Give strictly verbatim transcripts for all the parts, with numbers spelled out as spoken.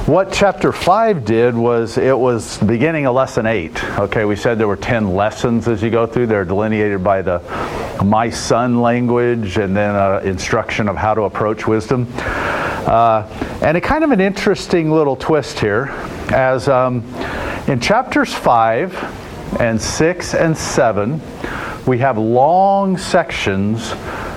what chapter five did was it was beginning of lesson eight. Okay, we said there were ten lessons as you go through. They're delineated by the my son language and then uh, instruction of how to approach wisdom. Uh, and a kind of an interesting little twist here, as um, in chapters five and six and seven, we have long sections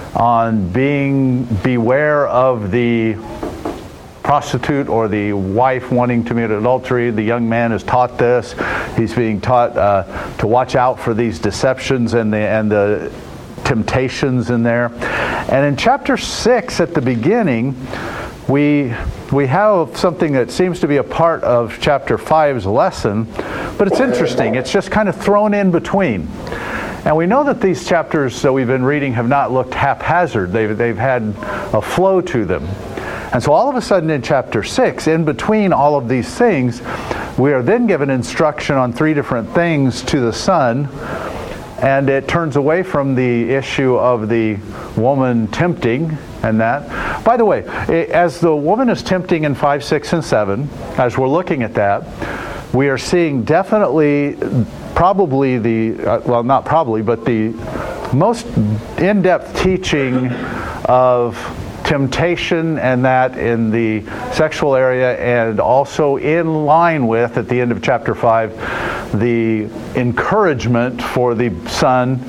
on being beware of the prostitute or the wife wanting to commit adultery. The young man is taught this. He's being taught uh, to watch out for these deceptions and the and the temptations in there. And in chapter six, at the beginning, we we have something that seems to be a part of chapter five's lesson, but it's interesting. It's just kind of thrown in between. And we know that these chapters that we've been reading have not looked haphazard. They've, they've had a flow to them. And so all of a sudden in chapter six, in between all of these things, we are then given instruction on three different things to the son, and it turns away from the issue of the woman tempting and that. By the way, as the woman is tempting in five, six, and seven, as we're looking at that, we are seeing definitely, probably the, uh, well not probably, but the most in-depth teaching of temptation and that in the sexual area, and also in line with, at the end of chapter five, the encouragement for the son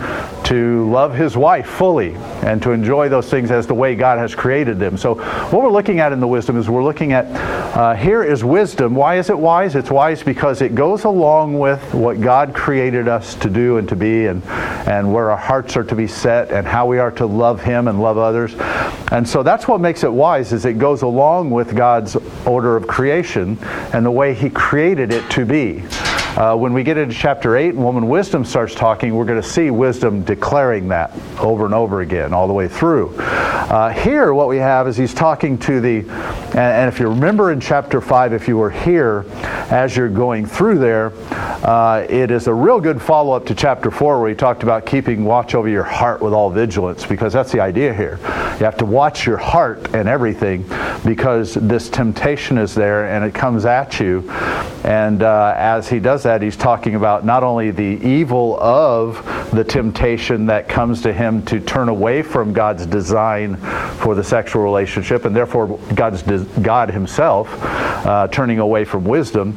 to love his wife fully and to enjoy those things as the way God has created them. So what we're looking at in the wisdom is we're looking at, uh, here is wisdom. Why is it wise? It's wise because it goes along with what God created us to do and to be, and, and where our hearts are to be set and how we are to love Him and love others. And so that's what makes it wise, is it goes along with God's order of creation and the way He created it to be. Uh, when we get into chapter eight and woman wisdom starts talking, we're going to see wisdom declaring that over and over again, all the way through. Uh, here, what we have is he's talking to the, and, and if you remember in chapter five, if you were here as you're going through there, uh, it is a real good follow-up to chapter four, where he talked about keeping watch over your heart with all vigilance, because that's the idea here. You have to watch your heart and everything, because this temptation is there and it comes at you. And uh, as he does that, he's talking about not only the evil of the temptation that comes to him to turn away from God's design for the sexual relationship, and therefore God's God Himself uh, turning away from wisdom,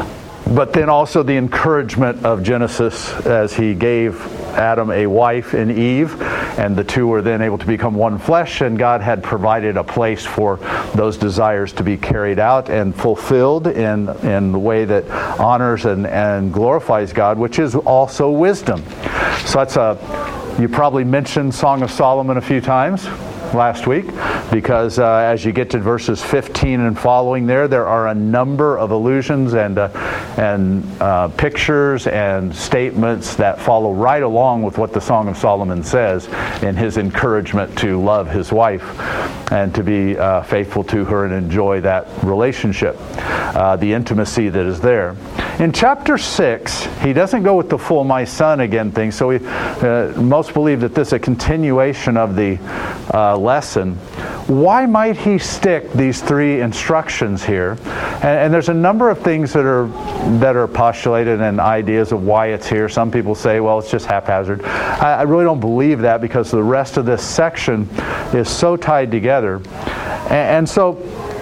but then also the encouragement of Genesis as He gave Adam a wife in Eve, and the two were then able to become one flesh, and God had provided a place for those desires to be carried out and fulfilled in, in the way that honors and, and glorifies God, which is also wisdom. So that's a, you probably mentioned Song of Solomon a few times last week, because uh, as you get to verses fifteen and following there, there are a number of allusions and uh, and uh, pictures and statements that follow right along with what the Song of Solomon says in his encouragement to love his wife and to be uh, faithful to her and enjoy that relationship, uh, the intimacy that is there. In chapter six, he doesn't go with the full "my son" again thing, so we, uh, most believe that this is a continuation of the uh, lesson. Why might he stick these three instructions here? And, and there's a number of things that are that are postulated and ideas of why it's here. Some people say, well, it's just haphazard. I, I really don't believe that, because the rest of this section is so tied together. And, and so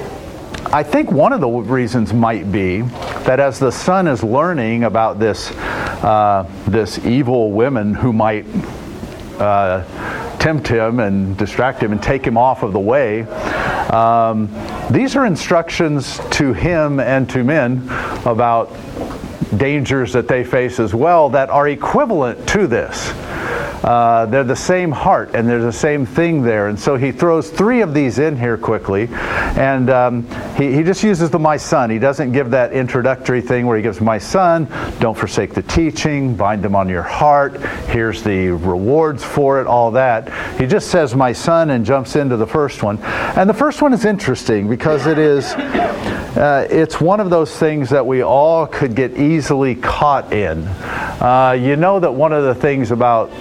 I think one of the reasons might be that as the son is learning about this uh, this evil women who might uh, tempt him and distract him and take him off of the way, um, these are instructions to him and to men about dangers that they face as well that are equivalent to this. Uh, they're the same heart, and there's the same thing there. And so he throws three of these in here quickly, and um, he, he just uses the "my son." He doesn't give that introductory thing where he gives "my son, don't forsake the teaching, bind them on your heart, here's the rewards for it," all that. He just says "my son" and jumps into the first one. And the first one is interesting because it is uh, it's one of those things that we all could get easily caught in. Uh, you know that one of the things about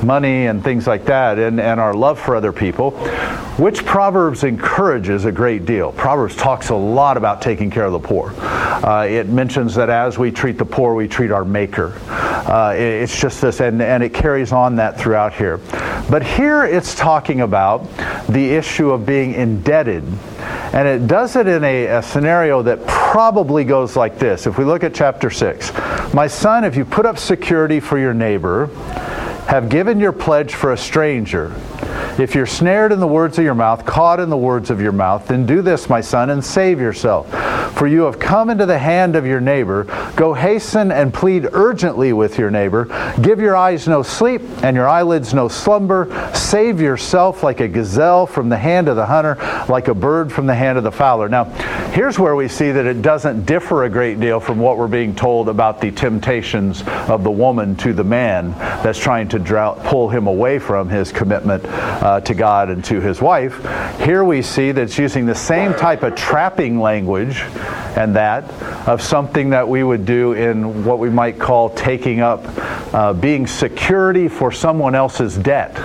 money and things like that, and, and our love for other people, which Proverbs encourages a great deal. Proverbs talks a lot about taking care of the poor. Uh, it mentions that as we treat the poor, we treat our Maker. Uh, it, it's just this, and, and it carries on that throughout here. But here it's talking about the issue of being indebted. And it does it in a, a scenario that probably goes like this. If we look at chapter six, my son, if you put up security for your neighbor, have given your pledge for a stranger. If you're snared in the words of your mouth, caught in the words of your mouth, then do this, my son, and save yourself. For you have come into the hand of your neighbor. Go hasten and plead urgently with your neighbor. Give your eyes no sleep and your eyelids no slumber. Save yourself like a gazelle from the hand of the hunter, like a bird from the hand of the fowler. Now, here's where we see that it doesn't differ a great deal from what we're being told about the temptations of the woman to the man that's trying to drought, pull him away from his commitment uh, to God and to his wife. Here we see that it's using the same type of trapping language and that of something that we would do in what we might call taking up, uh, being security for someone else's debt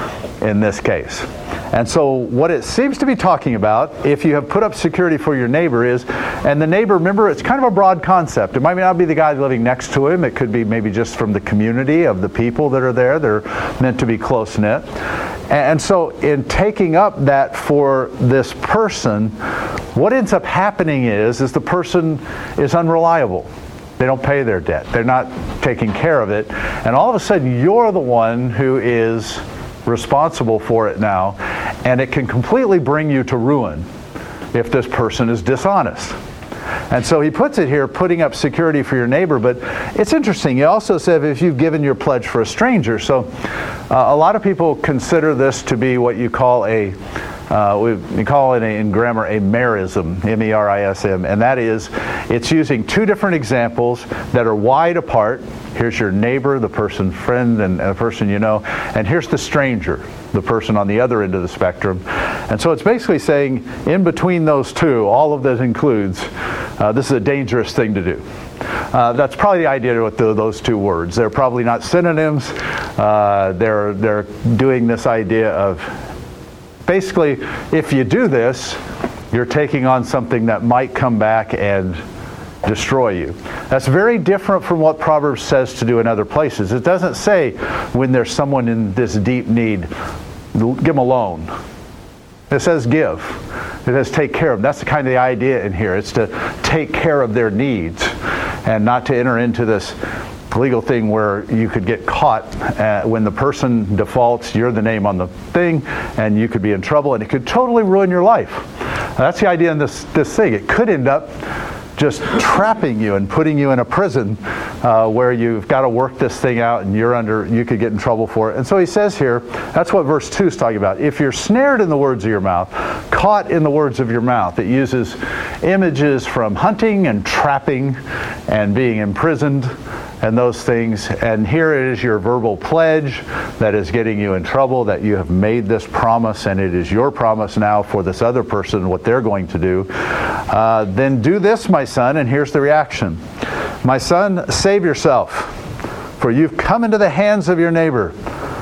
in this case. And so what it seems to be talking about, if you have put up security for your neighbor, is, and the neighbor, remember, it's kind of a broad concept. It might not be the guy living next to him. It could be maybe just from the community of the people that are there. They're meant to be close-knit. And so in taking up that for this person, what ends up happening is, is the person is unreliable. They don't pay their debt. They're not taking care of it. And all of a sudden, you're the one who is responsible for it now, and it can completely bring you to ruin if this person is dishonest. And so he puts it here, putting up security for your neighbor, but it's interesting. He also said if you've given your pledge for a stranger. So uh, a lot of people consider this to be what you call a Uh, we, we call it a, in grammar a merism, M E R I S M, and that is, it's using two different examples that are wide apart. Here's your neighbor, the person, friend, and a person you know, and here's the stranger, the person on the other end of the spectrum. And so it's basically saying, in between those two, all of that includes, uh, this is a dangerous thing to do. Uh, that's probably the idea with the, those two words. They're probably not synonyms. Uh, they're they're doing this idea of, basically, if you do this, you're taking on something that might come back and destroy you. That's very different from what Proverbs says to do in other places. It doesn't say when there's someone in this deep need, give them a loan. It says give. It says take care of them. That's the kind of the idea in here. It's to take care of their needs and not to enter into this legal thing where you could get caught uh, when the person defaults, you're the name on the thing, and you could be in trouble, and it could totally ruin your life. That's the idea in this, this thing. It could end up just trapping you and putting you in a prison uh, where you've got to work this thing out, and you're under, you could get in trouble for it. And so he says here, that's what verse two is talking about. If you're snared in the words of your mouth, caught in the words of your mouth. It uses images from hunting and trapping and being imprisoned and those things. And here it is your verbal pledge that is getting you in trouble, that you have made this promise, and it is your promise now for this other person, what they're going to do. Uh, then do this, my son, and here's the reaction. My son, save yourself, for you've come into the hands of your neighbor.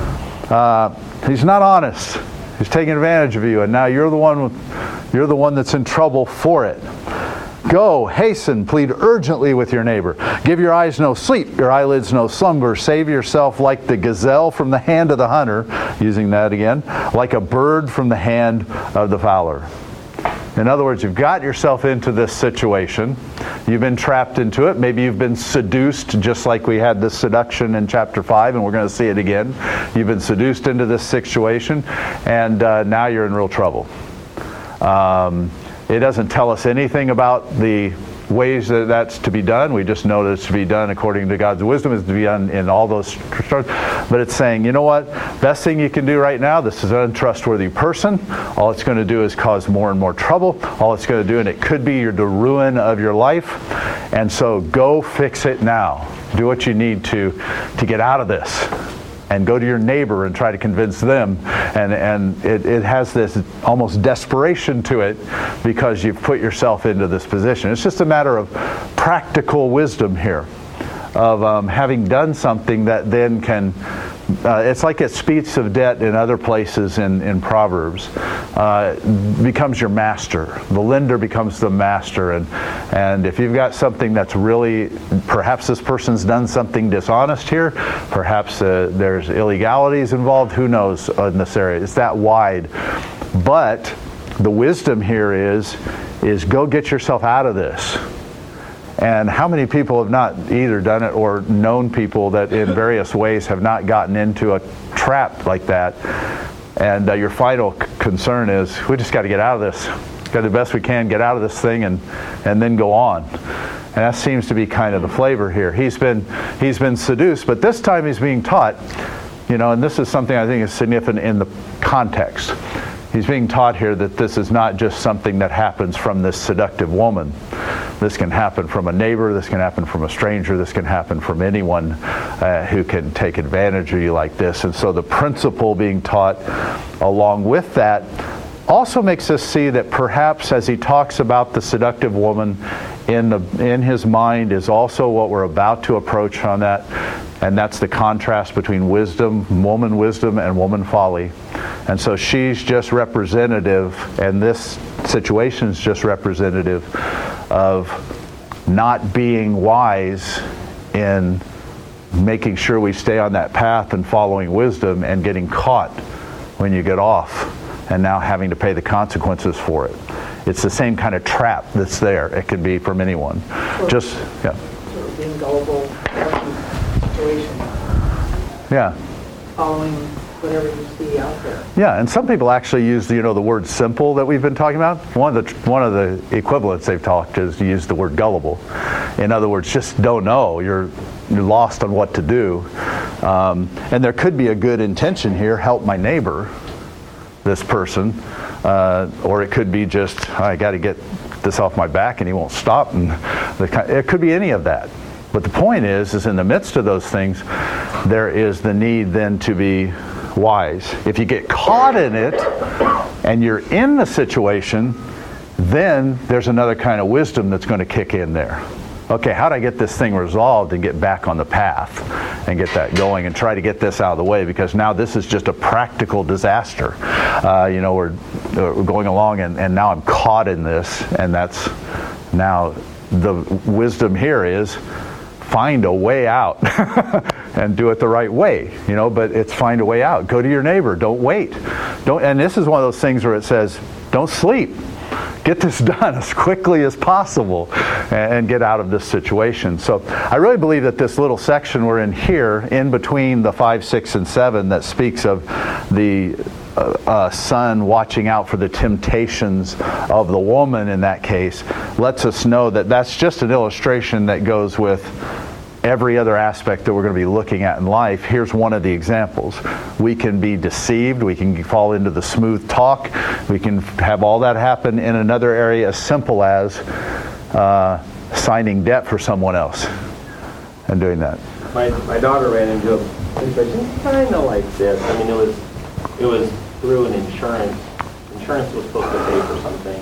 Uh, he's not honest. He's taking advantage of you, and now you're the one, you're the one that's in trouble for it. Go, hasten, plead urgently with your neighbor. Give your eyes no sleep, your eyelids no slumber. Save yourself like the gazelle from the hand of the hunter, using that again, like a bird from the hand of the fowler. In other words, you've got yourself into this situation. You've been trapped into it. Maybe you've been seduced, just like we had this seduction in chapter five, and we're going to see it again. You've been seduced into this situation, and uh, now you're in real trouble. Um, it doesn't tell us anything about the ways that that's to be done. We just know that it's to be done according to God's wisdom, is to be done in all those stars. But it's saying, you know what? Best thing you can do right now, this is an untrustworthy person. All it's going to do is cause more and more trouble. All it's going to do, and it could be your, the ruin of your life. And so go fix it now. Do what you need to to get out of this. And go to your neighbor and try to convince them. And, and it, it has this almost desperation to it because you've put yourself into this position. It's just a matter of practical wisdom here, of um, having done something that then can uh, it's like it speaks of debt in other places in, in Proverbs, uh, becomes your master. The lender becomes the master. And, and if you've got something that's really, perhaps this person's done something dishonest here, perhaps uh, there's illegalities involved, who knows in this area. It's that wide. But the wisdom here is, is go get yourself out of this. And how many people have not either done it or known people that in various ways have not gotten into a trap like that? And uh, your final c- concern is, we just got to get out of this. Got to do the best we can, get out of this thing, and and then go on. And that seems to be kind of the flavor here. He's been he's been seduced, but this time he's being taught, you know, and this is something I think is significant in the context. He's being taught here that this is not just something that happens from this seductive woman. This can happen from a neighbor, this can happen from a stranger, this can happen from anyone uh, who can take advantage of you like this. And so the principle being taught along with that also makes us see that perhaps as he talks about the seductive woman, in the in his mind is also what we're about to approach on that, and that's the contrast between wisdom, woman wisdom, and woman folly. And so she's just representative, and this situation is just representative of not being wise in making sure we stay on that path and following wisdom, and getting caught when you get off and now having to pay the consequences for it. It's the same kind of trap that's there. It could be from anyone. Or, just, yeah. Sort of being gullible, situation. Yeah. Following whatever you see out there. Yeah, and some people actually use, you know, the word simple that we've been talking about. One of the one of the equivalents they've talked is to use the word gullible. In other words, just don't know. You're you're lost on what to do. Um, and there could be a good intention here. Help my neighbor, this person, uh, or it could be just I got to get this off my back, and he won't stop. And the, it could be any of that. But the point is, is in the midst of those things, there is the need then to be wise. If you get caught in it and you're in the situation, then there's another kind of wisdom that's going to kick in there. Okay, how do I get this thing resolved and get back on the path and get that going and try to get this out of the way, because now this is just a practical disaster. Uh, you know, we're, we're going along and, and now I'm caught in this, and that's now the wisdom here is find a way out and do it the right way, you know, but it's find a way out. Go to your neighbor. Don't wait. Don't. And this is one of those things where it says, don't sleep. Get this done as quickly as possible and, and get out of this situation. So I really believe that this little section we're in here, in between the five, six, and seven, that speaks of the uh, uh, son watching out for the temptations of the woman in that case, lets us know that that's just an illustration that goes with every other aspect that we're going to be looking at in life. Here's one of the examples. We can be deceived. We can fall into the smooth talk. We can have all that happen in another area as simple as uh, signing debt for someone else and doing that. My my daughter ran into a situation kind of like this. I mean, it was it was through an insurance. Insurance was supposed to pay for something.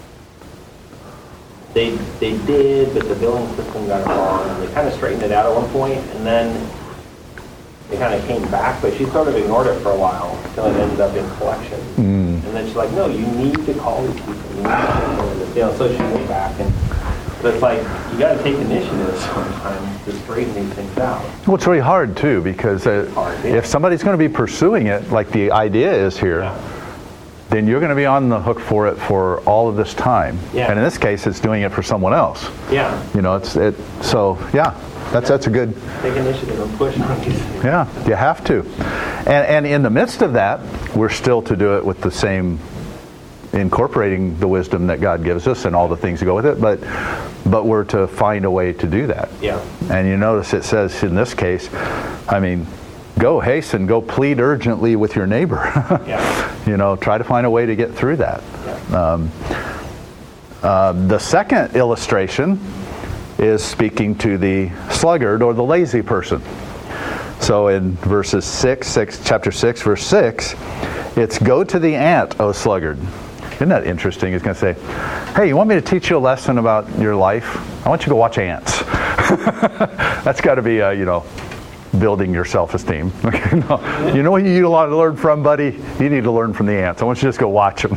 They they did, but the billing system got it wrong, and they kind of straightened it out at one point, and then they kind of came back, but she sort of ignored it for a while until it ended up in collection. Mm. And then she's like, no, you need to call these people. You need to call this. You know, so she went back, and but it's like, you got to take initiative sometimes to straighten these things out. Well, it's really hard, too, because uh, hard, yeah. if somebody's going to be pursuing it, like the idea is here, yeah. then you're going to be on the hook for it for all of this time. Yeah. And in this case, it's doing it for someone else. Yeah. You know, it's it. So yeah, that's that's a good. Take initiative and push on these things. Yeah, you have to. And and in the midst of that, we're still to do it with the same, incorporating the wisdom that God gives us and all the things that go with it. But but we're to find a way to do that. Yeah. And you notice it says in this case, I mean, go hasten, go plead urgently with your neighbor. Yeah. You know, try to find a way to get through that. Yeah. Um, uh, the second illustration is speaking to the sluggard or the lazy person. So in verses six, six, chapter six, verse six, it's go to the ant, O sluggard. Isn't that interesting? He's going to say, hey, you want me to teach you a lesson about your life? I want you to go watch ants. That's got to be, uh, you know, building your self-esteem. Okay, no. You know what you need a lot to learn from, buddy? You need to learn from the ants. I want you to just go watch them.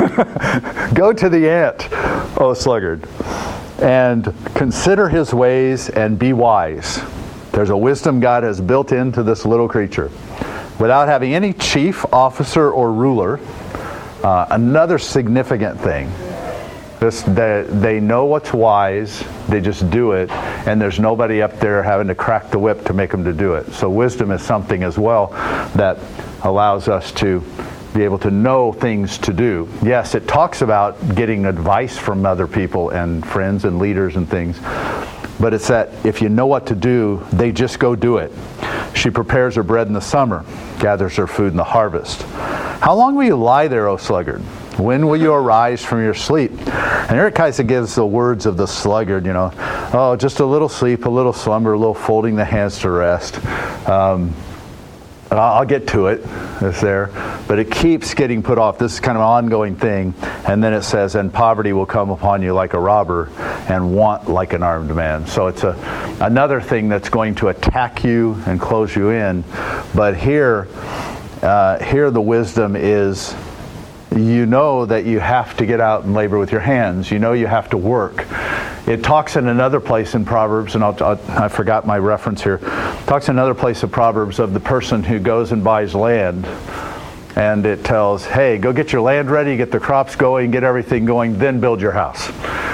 Go to the ant, O sluggard, and consider his ways and be wise. There's a wisdom God has built into this little creature. Without having any chief, officer, or ruler, uh, another significant thing. This, they, they know what's wise, they just do it, and there's nobody up there having to crack the whip to make them to do it. So wisdom is something as well that allows us to be able to know things to do. Yes, it talks about getting advice from other people and friends and leaders and things, but it's that if you know what to do, they just go do it. She prepares her bread in the summer, gathers her food in the harvest. How long will you lie there, O sluggard? When will you arise from your sleep? And here it kind of gives the words of the sluggard, you know. Oh, just a little sleep, a little slumber, a little folding the hands to rest. Um, I'll get to it. It's there. But it keeps getting put off. This is kind of an ongoing thing. And then it says, and poverty will come upon you like a robber and want like an armed man. So it's a another thing that's going to attack you and close you in. But here, uh, here the wisdom is, you know that you have to get out and labor with your hands. You know you have to work. It talks in another place in Proverbs, and I'll, I'll, I forgot my reference here. It talks in another place in Proverbs of the person who goes and buys land. And it tells, hey, go get your land ready, get the crops going, get everything going, then build your house.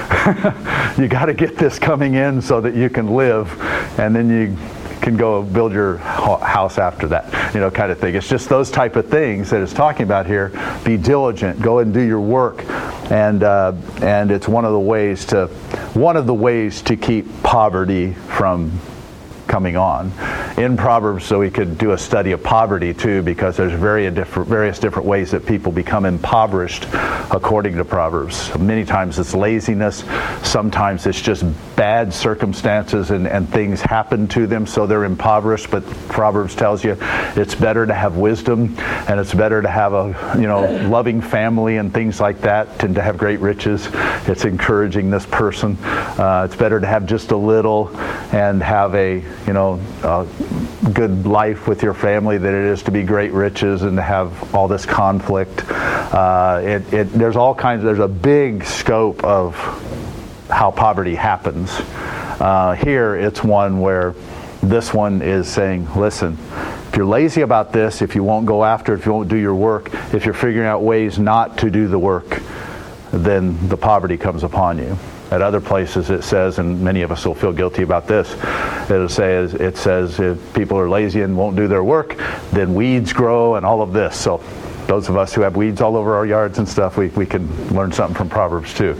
You got to get this coming in so that you can live, and then you can go build your house after that, you know, kind of thing. It's just those type of things that it's talking about here. Be diligent, go and do your work, and uh, and it's one of the ways to one of the ways to keep poverty from coming on. In Proverbs, so we could do a study of poverty too, because there's very different, various different ways that people become impoverished according to Proverbs. Many times it's laziness, sometimes it's just bad circumstances and, and things happen to them, so they're impoverished. But Proverbs tells you it's better to have wisdom, and it's better to have a you know loving family and things like that than to have great riches. It's encouraging this person. Uh, it's better to have just a little and have a you know uh, good life with your family than it is to be great riches and to have all this conflict. Uh, it, it, there's all kinds. There's a big scope of how poverty happens. Uh, here, it's one where this one is saying, listen, if you're lazy about this, if you won't go after it, if you won't do your work, if you're figuring out ways not to do the work, then the poverty comes upon you. At other places it says, and many of us will feel guilty about this, it'll say, it says if people are lazy and won't do their work, then weeds grow and all of this. So those of us who have weeds all over our yards and stuff, we, we can learn something from Proverbs too,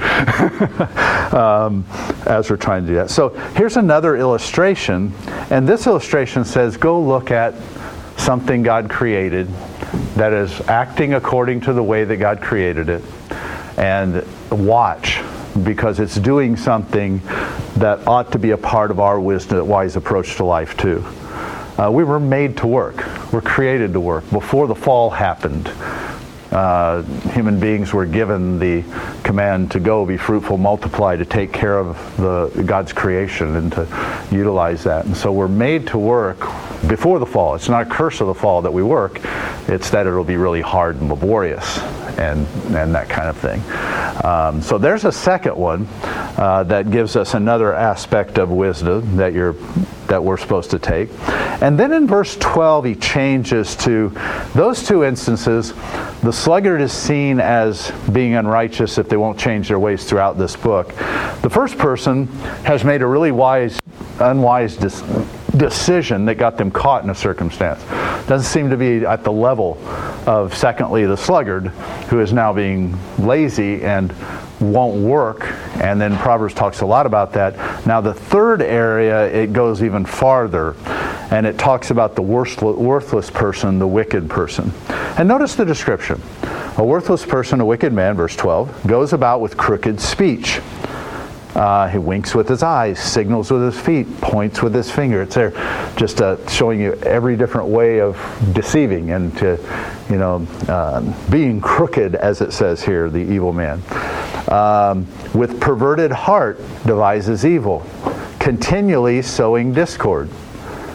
um, as we're trying to do that. So here's another illustration, and this illustration says, go look at something God created that is acting according to the way that God created it, and watch, because it's doing something that ought to be a part of our wisdom, wise approach to life too. Uh, we were made to work. We're created to work. Before the fall happened, uh, human beings were given the command to go, be fruitful, multiply, to take care of the God's creation and to utilize that. And so we're made to work before the fall. It's not a curse of the fall that we work. It's that it'll be really hard and laborious and, and that kind of thing. Um, so there's a second one uh, that gives us another aspect of wisdom that you're that we're supposed to take. And then in verse twelve, he changes to those two instances. The sluggard is seen as being unrighteous if they won't change their ways throughout this book. The first person has made a really wise, unwise decision. decision that got them caught in a circumstance. Doesn't seem to be at the level of, secondly, the sluggard, who is now being lazy and won't work. And then Proverbs talks a lot about that. Now the third area, it goes even farther, and it talks about the worthless person, the wicked person. And notice the description. A worthless person, a wicked man, verse twelve, goes about with crooked speech. Uh, he winks with his eyes, signals with his feet, points with his finger. It's there, just uh, showing you every different way of deceiving and to, you know, uh, being crooked, as it says here, the evil man. Um, with perverted heart devises evil, continually sowing discord.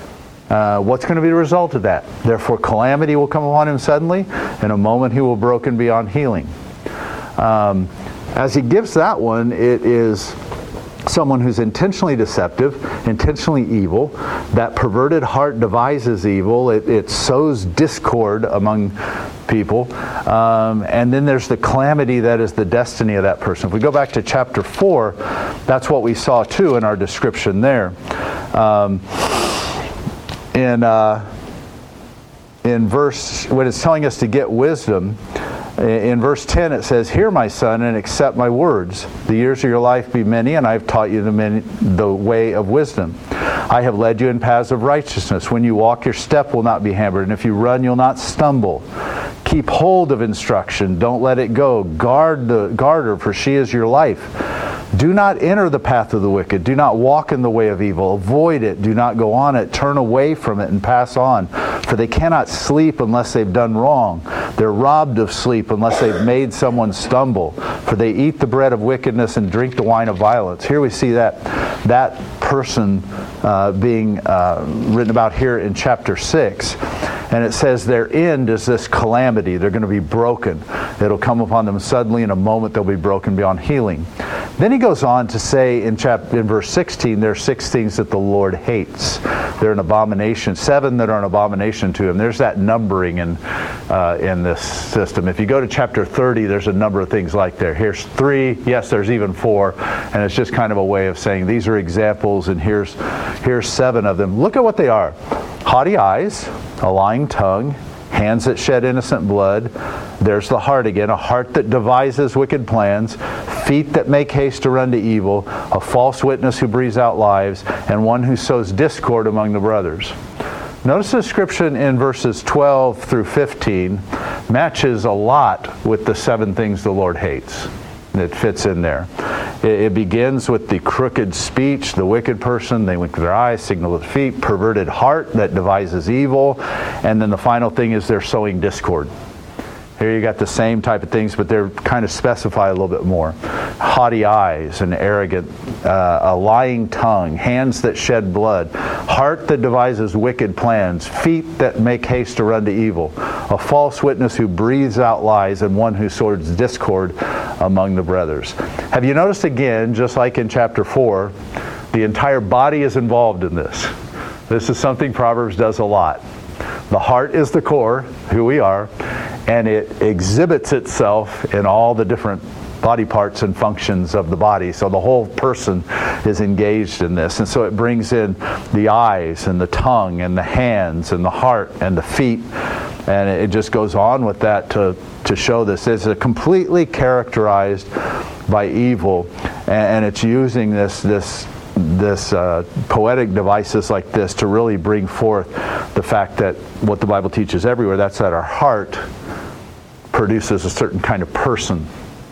Uh, what's going to be the result of that? Therefore, calamity will come upon him suddenly. In a moment, he will be broken beyond healing. Um, as he gives that one, it is someone who's intentionally deceptive, intentionally evil. That perverted heart devises evil. It, it sows discord among people. Um, and then there's the calamity that is the destiny of that person. If we go back to chapter four, that's what we saw too in our description there. Um, in, uh, in verse, when it's telling us to get wisdom, in verse ten it says, "Hear, my son, and accept my words. The years of your life be many, and I have taught you the, many, the way of wisdom. I have led you in paths of righteousness. When you walk, your step will not be hampered, and if you run, you'll not stumble. Keep hold of instruction. Don't let it go. Guard the guard her, for she is your life. Do not enter the path of the wicked. Do not walk in the way of evil. Avoid it. Do not go on it. Turn away from it and pass on. For they cannot sleep unless they've done wrong. They're robbed of sleep unless they've made someone stumble. For they eat the bread of wickedness and drink the wine of violence." Here we see that that person uh, being uh, written about here in chapter six. And it says their end is this calamity. They're going to be broken. It'll come upon them suddenly. In a moment, they'll be broken beyond healing. Then he goes on to say in chapter in verse sixteen, there are six things that the Lord hates. They're an abomination. Seven that are an abomination to him. There's that numbering in uh, in this system. If you go to chapter thirty, there's a number of things like there. Here's three. Yes, there's even four. And it's just kind of a way of saying these are examples, and here's here's seven of them. Look at what they are. Haughty eyes, a lying tongue, hands that shed innocent blood. There's the heart again, a heart that devises wicked plans, feet that make haste to run to evil, a false witness who breathes out lies, and one who sows discord among the brothers. Notice the description in verses twelve through fifteen matches a lot with the seven things the Lord hates. It fits in there. It begins with the crooked speech, the wicked person, they wink their eyes, signal with feet, perverted heart that devises evil, and then the final thing is they're sowing discord. Here you got the same type of things, but they're kind of specify a little bit more. Haughty eyes, an arrogant, uh, a lying tongue, hands that shed blood, heart that devises wicked plans, feet that make haste to run to evil, a false witness who breathes out lies, and one who sows discord among the brothers. Have you noticed again, just like in chapter four, the entire body is involved in this. This is something Proverbs does a lot. The heart is the core, who we are, and it exhibits itself in all the different body parts and functions of the body. So the whole person is engaged in this. And so it brings in the eyes and the tongue and the hands and the heart and the feet. And it just goes on with that to, to show this. It's a completely characterized by evil. And it's using this this this uh, poetic devices like this to really bring forth the fact that what the Bible teaches everywhere, that's that our heart produces a certain kind of person.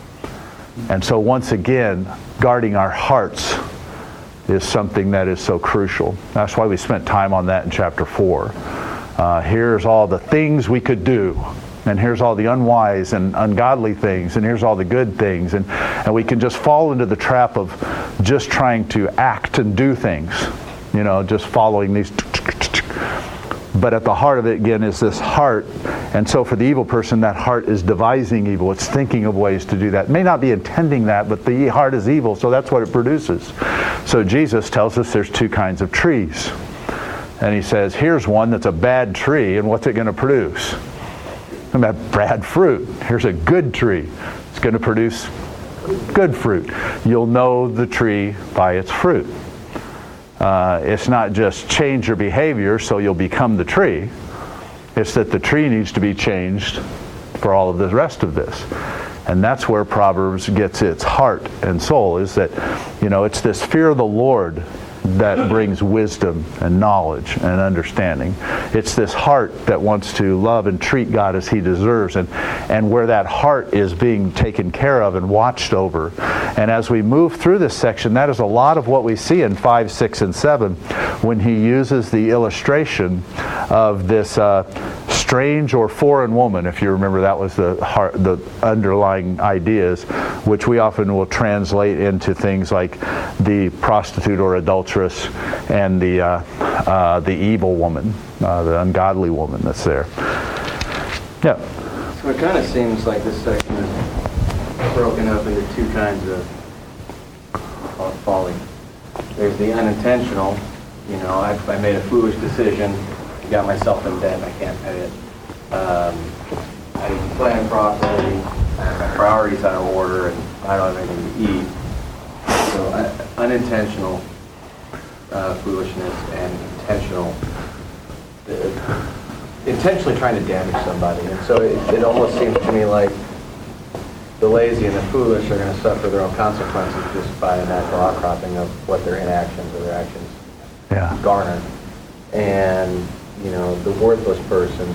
And so once again, guarding our hearts is something that is so crucial. That's why we spent time on that in chapter four. Uh, here's all the things we could do, and here's all the unwise and ungodly things, and here's all the good things. And, and we can just fall into the trap of just trying to act and do things, you know, just following these. But at the heart of it, again, is this heart. And so for the evil person, that heart is devising evil. It's thinking of ways to do that. It may not be intending that, but the heart is evil, so that's what it produces. So Jesus tells us there's two kinds of trees. And he says, here's one that's a bad tree, and what's it going to produce? It's going to have bad fruit. Here's a good tree. It's going to produce good fruit. You'll know the tree by its fruit. Uh, it's not just change your behavior so you'll become the tree. It's that the tree needs to be changed for all of the rest of this. And that's where Proverbs gets its heart and soul, is that, you know, it's this fear of the Lord that brings wisdom and knowledge and understanding. It's this heart that wants to love and treat God as He deserves, and, and where that heart is being taken care of and watched over. And as we move through this section, that is a lot of what we see in five, six, and seven when he uses the illustration of this uh, strange or foreign woman, if you remember, that was the heart, the underlying ideas, which we often will translate into things like the prostitute or adulteress and the uh, uh, the evil woman, uh, the ungodly woman that's there. Yeah. So it kind of seems like this section is broken up into two kinds of, of folly. There's the unintentional, you know, I, I made a foolish decision, got myself in debt, I can't pay it. Um, I didn't plan properly, and my priorities out of order, and I don't have anything to eat. So uh, unintentional uh, foolishness and intentional, uh, intentionally trying to damage somebody. And so it, it almost seems to me like the lazy and the foolish are going to suffer their own consequences just by a natural outcropping of what their inactions or their actions Yeah. garner. And you know, the worthless person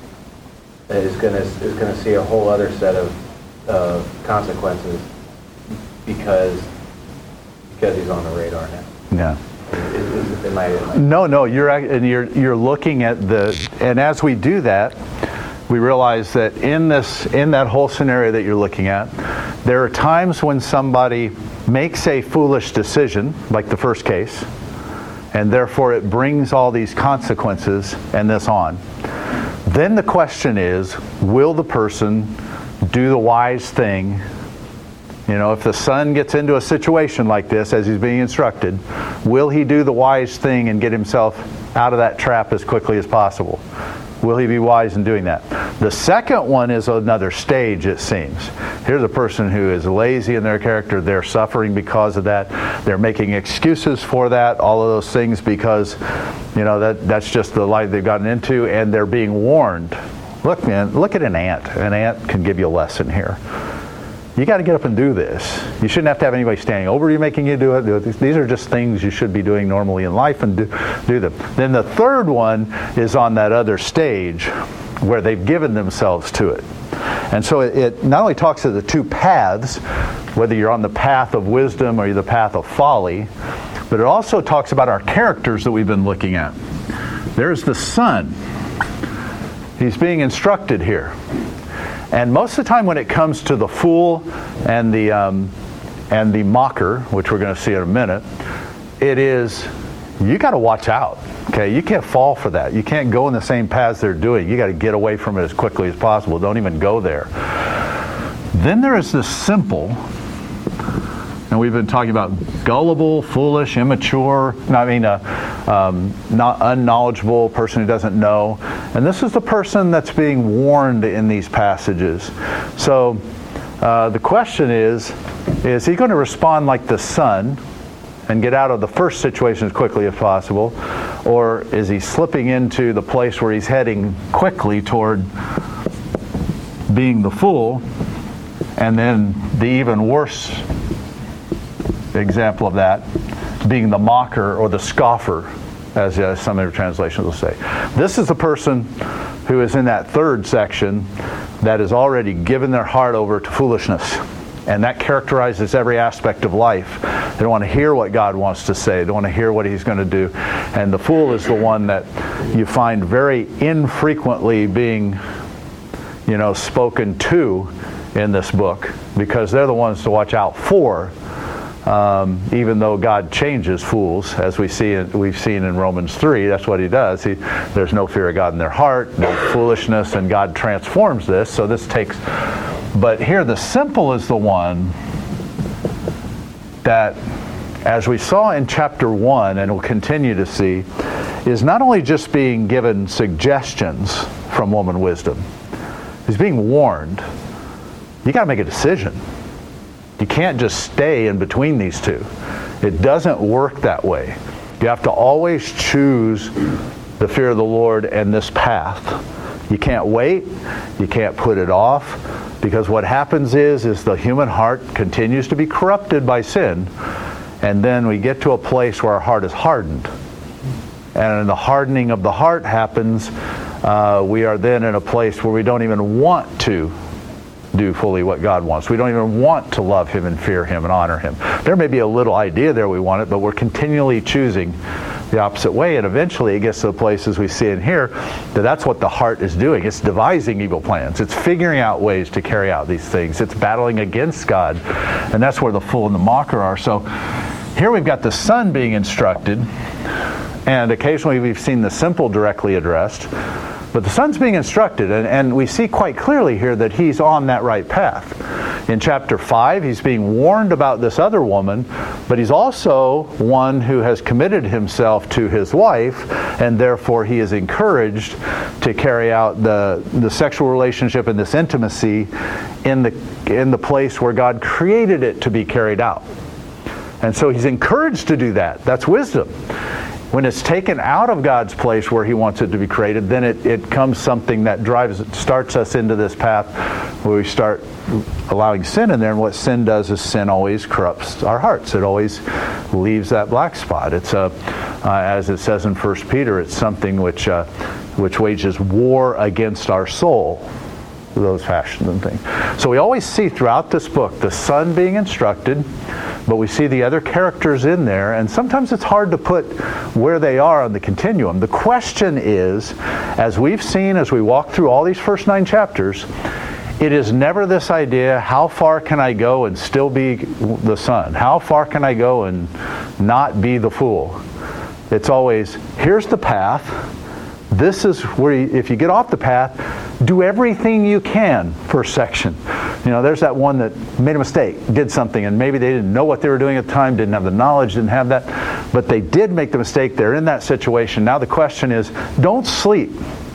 is going to is going to see a whole other set of uh, consequences because because he's on the radar now. Yeah. It, it, it might, it might. No, no, you're ac- and you're you're looking at the, and as we do that, we realize that in this in that whole scenario that you're looking at, there are times when somebody makes a foolish decision, like the first case, and therefore it brings all these consequences and this on. Then the question is, will the person do the wise thing? You know, if the son gets into a situation like this as he's being instructed, will he do the wise thing and get himself out of that trap as quickly as possible? Will he be wise in doing that? The second one is another stage, it seems. Here's a person who is lazy in their character. They're suffering because of that. They're making excuses for that, all of those things, because, you know, that that's just the life they've gotten into, and they're being warned. Look, man, look at an ant. An ant can give you a lesson here. You got to get up and do this. You shouldn't have to have anybody standing over you making you do it. Do it. These are just things you should be doing normally in life, and do, do them. Then the third one is on that other stage where they've given themselves to it. And so it, it not only talks of the two paths, whether you're on the path of wisdom or you're the path of folly, but it also talks about our characters that we've been looking at. There's the son. He's being instructed here. And most of the time when it comes to the fool and the um, and the mocker, which we're going to see in a minute, it is, you got to watch out. Okay, you can't fall for that. You can't go in the same paths they're doing. You got to get away from it as quickly as possible. Don't even go there. Then there is the simple, and we've been talking about gullible, foolish, immature, I mean, uh, um, not unknowledgeable, person who doesn't know. And this is the person that's being warned in these passages. So uh, the question is, is he going to respond like the son and get out of the first situation as quickly as possible? Or is he slipping into the place where he's heading quickly toward being the fool, and then the even worse example of that being the mocker or the scoffer, as uh, some of your translations will say. This is the person who is in that third section that has already given their heart over to foolishness. And that characterizes every aspect of life. They don't want to hear what God wants to say. They don't want to hear what he's going to do. And the fool is the one that you find very infrequently being, you know, spoken to in this book, because they're the ones to watch out for. Um, even though God changes fools, as we see in, we've seen in Romans three, that's what he does. He, there's no fear of God in their heart, no foolishness, and God transforms this. So this takes, but here the simple is the one that, as we saw in chapter one, and we'll continue to see, is not only just being given suggestions from woman wisdom, he's being warned. You got to make a decision. You can't just stay in between these two. It doesn't work that way. You have to always choose the fear of the Lord and this path. You can't wait. You can't put it off, because what happens is, is the human heart continues to be corrupted by sin, and then we get to a place where our heart is hardened. And the hardening of the heart happens, uh, we are then in a place where we don't even want to do fully what God wants. We don't even want to love him and fear him and honor him. There may be a little idea there we want it, but we're continually choosing the opposite way, and eventually it gets to the places we see in here that that's what the heart is doing. It's devising evil plans. It's figuring out ways to carry out these things. It's battling against God, and that's where the fool and the mocker are. So here we've got the son being instructed, and occasionally we've seen the simple directly addressed, but the son's being instructed, and, and we see quite clearly here that he's on that right path. In chapter five, he's being warned about this other woman, but he's also one who has committed himself to his wife, and therefore he is encouraged to carry out the, the sexual relationship and this intimacy in the, in the place where God created it to be carried out. And so he's encouraged to do that. That's wisdom. When it's taken out of God's place where he wants it to be created, then it, it comes something that drives, starts us into this path where we start allowing sin in there. And what sin does is sin always corrupts our hearts. It always leaves that black spot. It's a, uh, as it says in First Peter, it's something which, uh, which wages war against our soul. Those fashions and things. So we always see throughout this book the son being instructed, but we see the other characters in there, and sometimes it's hard to put where they are on the continuum. The question is, as we've seen as we walk through all these first nine chapters, it is never this idea, how far can I go and still be the son? How far can I go and not be the fool? It's always, here's the path. This is where, you, if you get off the path, do everything you can. First section. You know, there's that one that made a mistake, did something, and maybe they didn't know what they were doing at the time, didn't have the knowledge, didn't have that, but they did make the mistake. They're in that situation. Now the question is, don't sleep.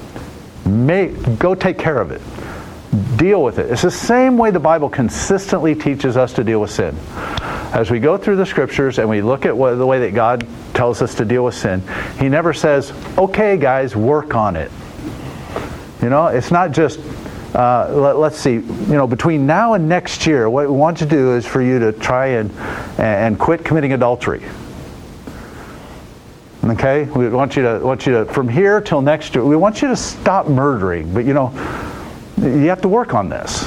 Make, go take care of it. Deal with it. It's the same way the Bible consistently teaches us to deal with sin. As we go through the scriptures and we look at what, the way that God tells us to deal with sin, he never says, okay guys, work on it. You know, it's not just, uh, let, let's see, you know, between now and next year, what we want to do is for you to try and, and quit committing adultery. Okay? We want you to, want you to, from here till next year, we want you to stop murdering, but you know, you have to work on this.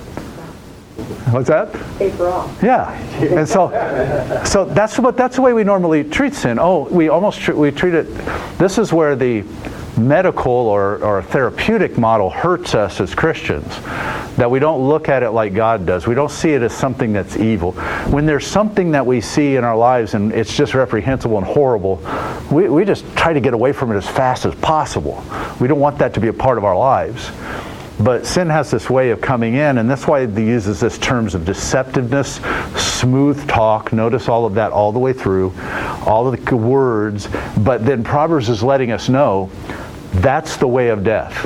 What's that? Paper off. Yeah, and so, so that's what that's the way we normally treat sin. Oh, we almost tr- we treat it. This is where the medical or, or therapeutic model hurts us as Christians. That we don't look at it like God does. We don't see it as something that's evil. When there's something that we see in our lives and it's just reprehensible and horrible, we we just try to get away from it as fast as possible. We don't want that to be a part of our lives. But sin has this way of coming in, and that's why it uses this terms of deceptiveness, smooth talk. Notice all of that all the way through, all of the words. But then Proverbs is letting us know that's the way of death.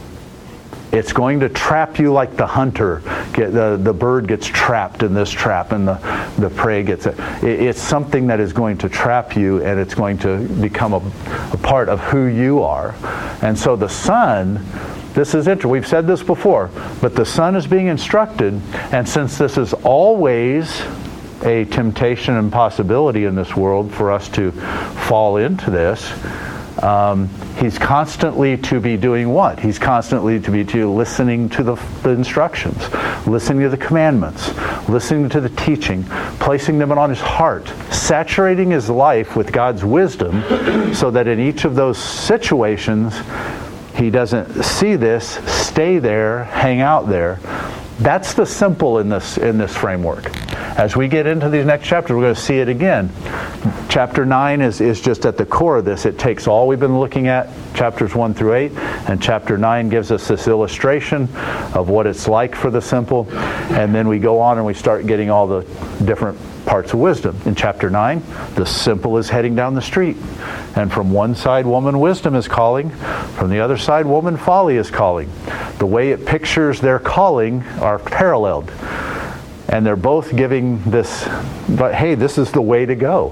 It's going to trap you like the hunter. Get, the, the bird gets trapped in this trap, and the, the prey gets it. it. It's something that is going to trap you, and it's going to become a, a part of who you are. And so the son... This is interesting. We've said this before, but the son is being instructed, and since this is always a temptation and possibility in this world for us to fall into this, um, he's constantly to be doing what? He's constantly to be to listening to the, the instructions, listening to the commandments, listening to the teaching, placing them on his heart, saturating his life with God's wisdom so that in each of those situations, he doesn't see this, stay there, hang out there. That's the simple in this in this framework. As we get into these next chapters, we're going to see it again. Chapter nine is, is just at the core of this. It takes all we've been looking at, chapters one through eight, and chapter nine gives us this illustration of what it's like for the simple. And then we go on and we start getting all the different parts of wisdom. In chapter nine, the simple is heading down the street. And from one side, woman wisdom is calling. From the other side, woman folly is calling. The way it pictures their calling are paralleled. And they're both giving this, but hey, this is the way to go.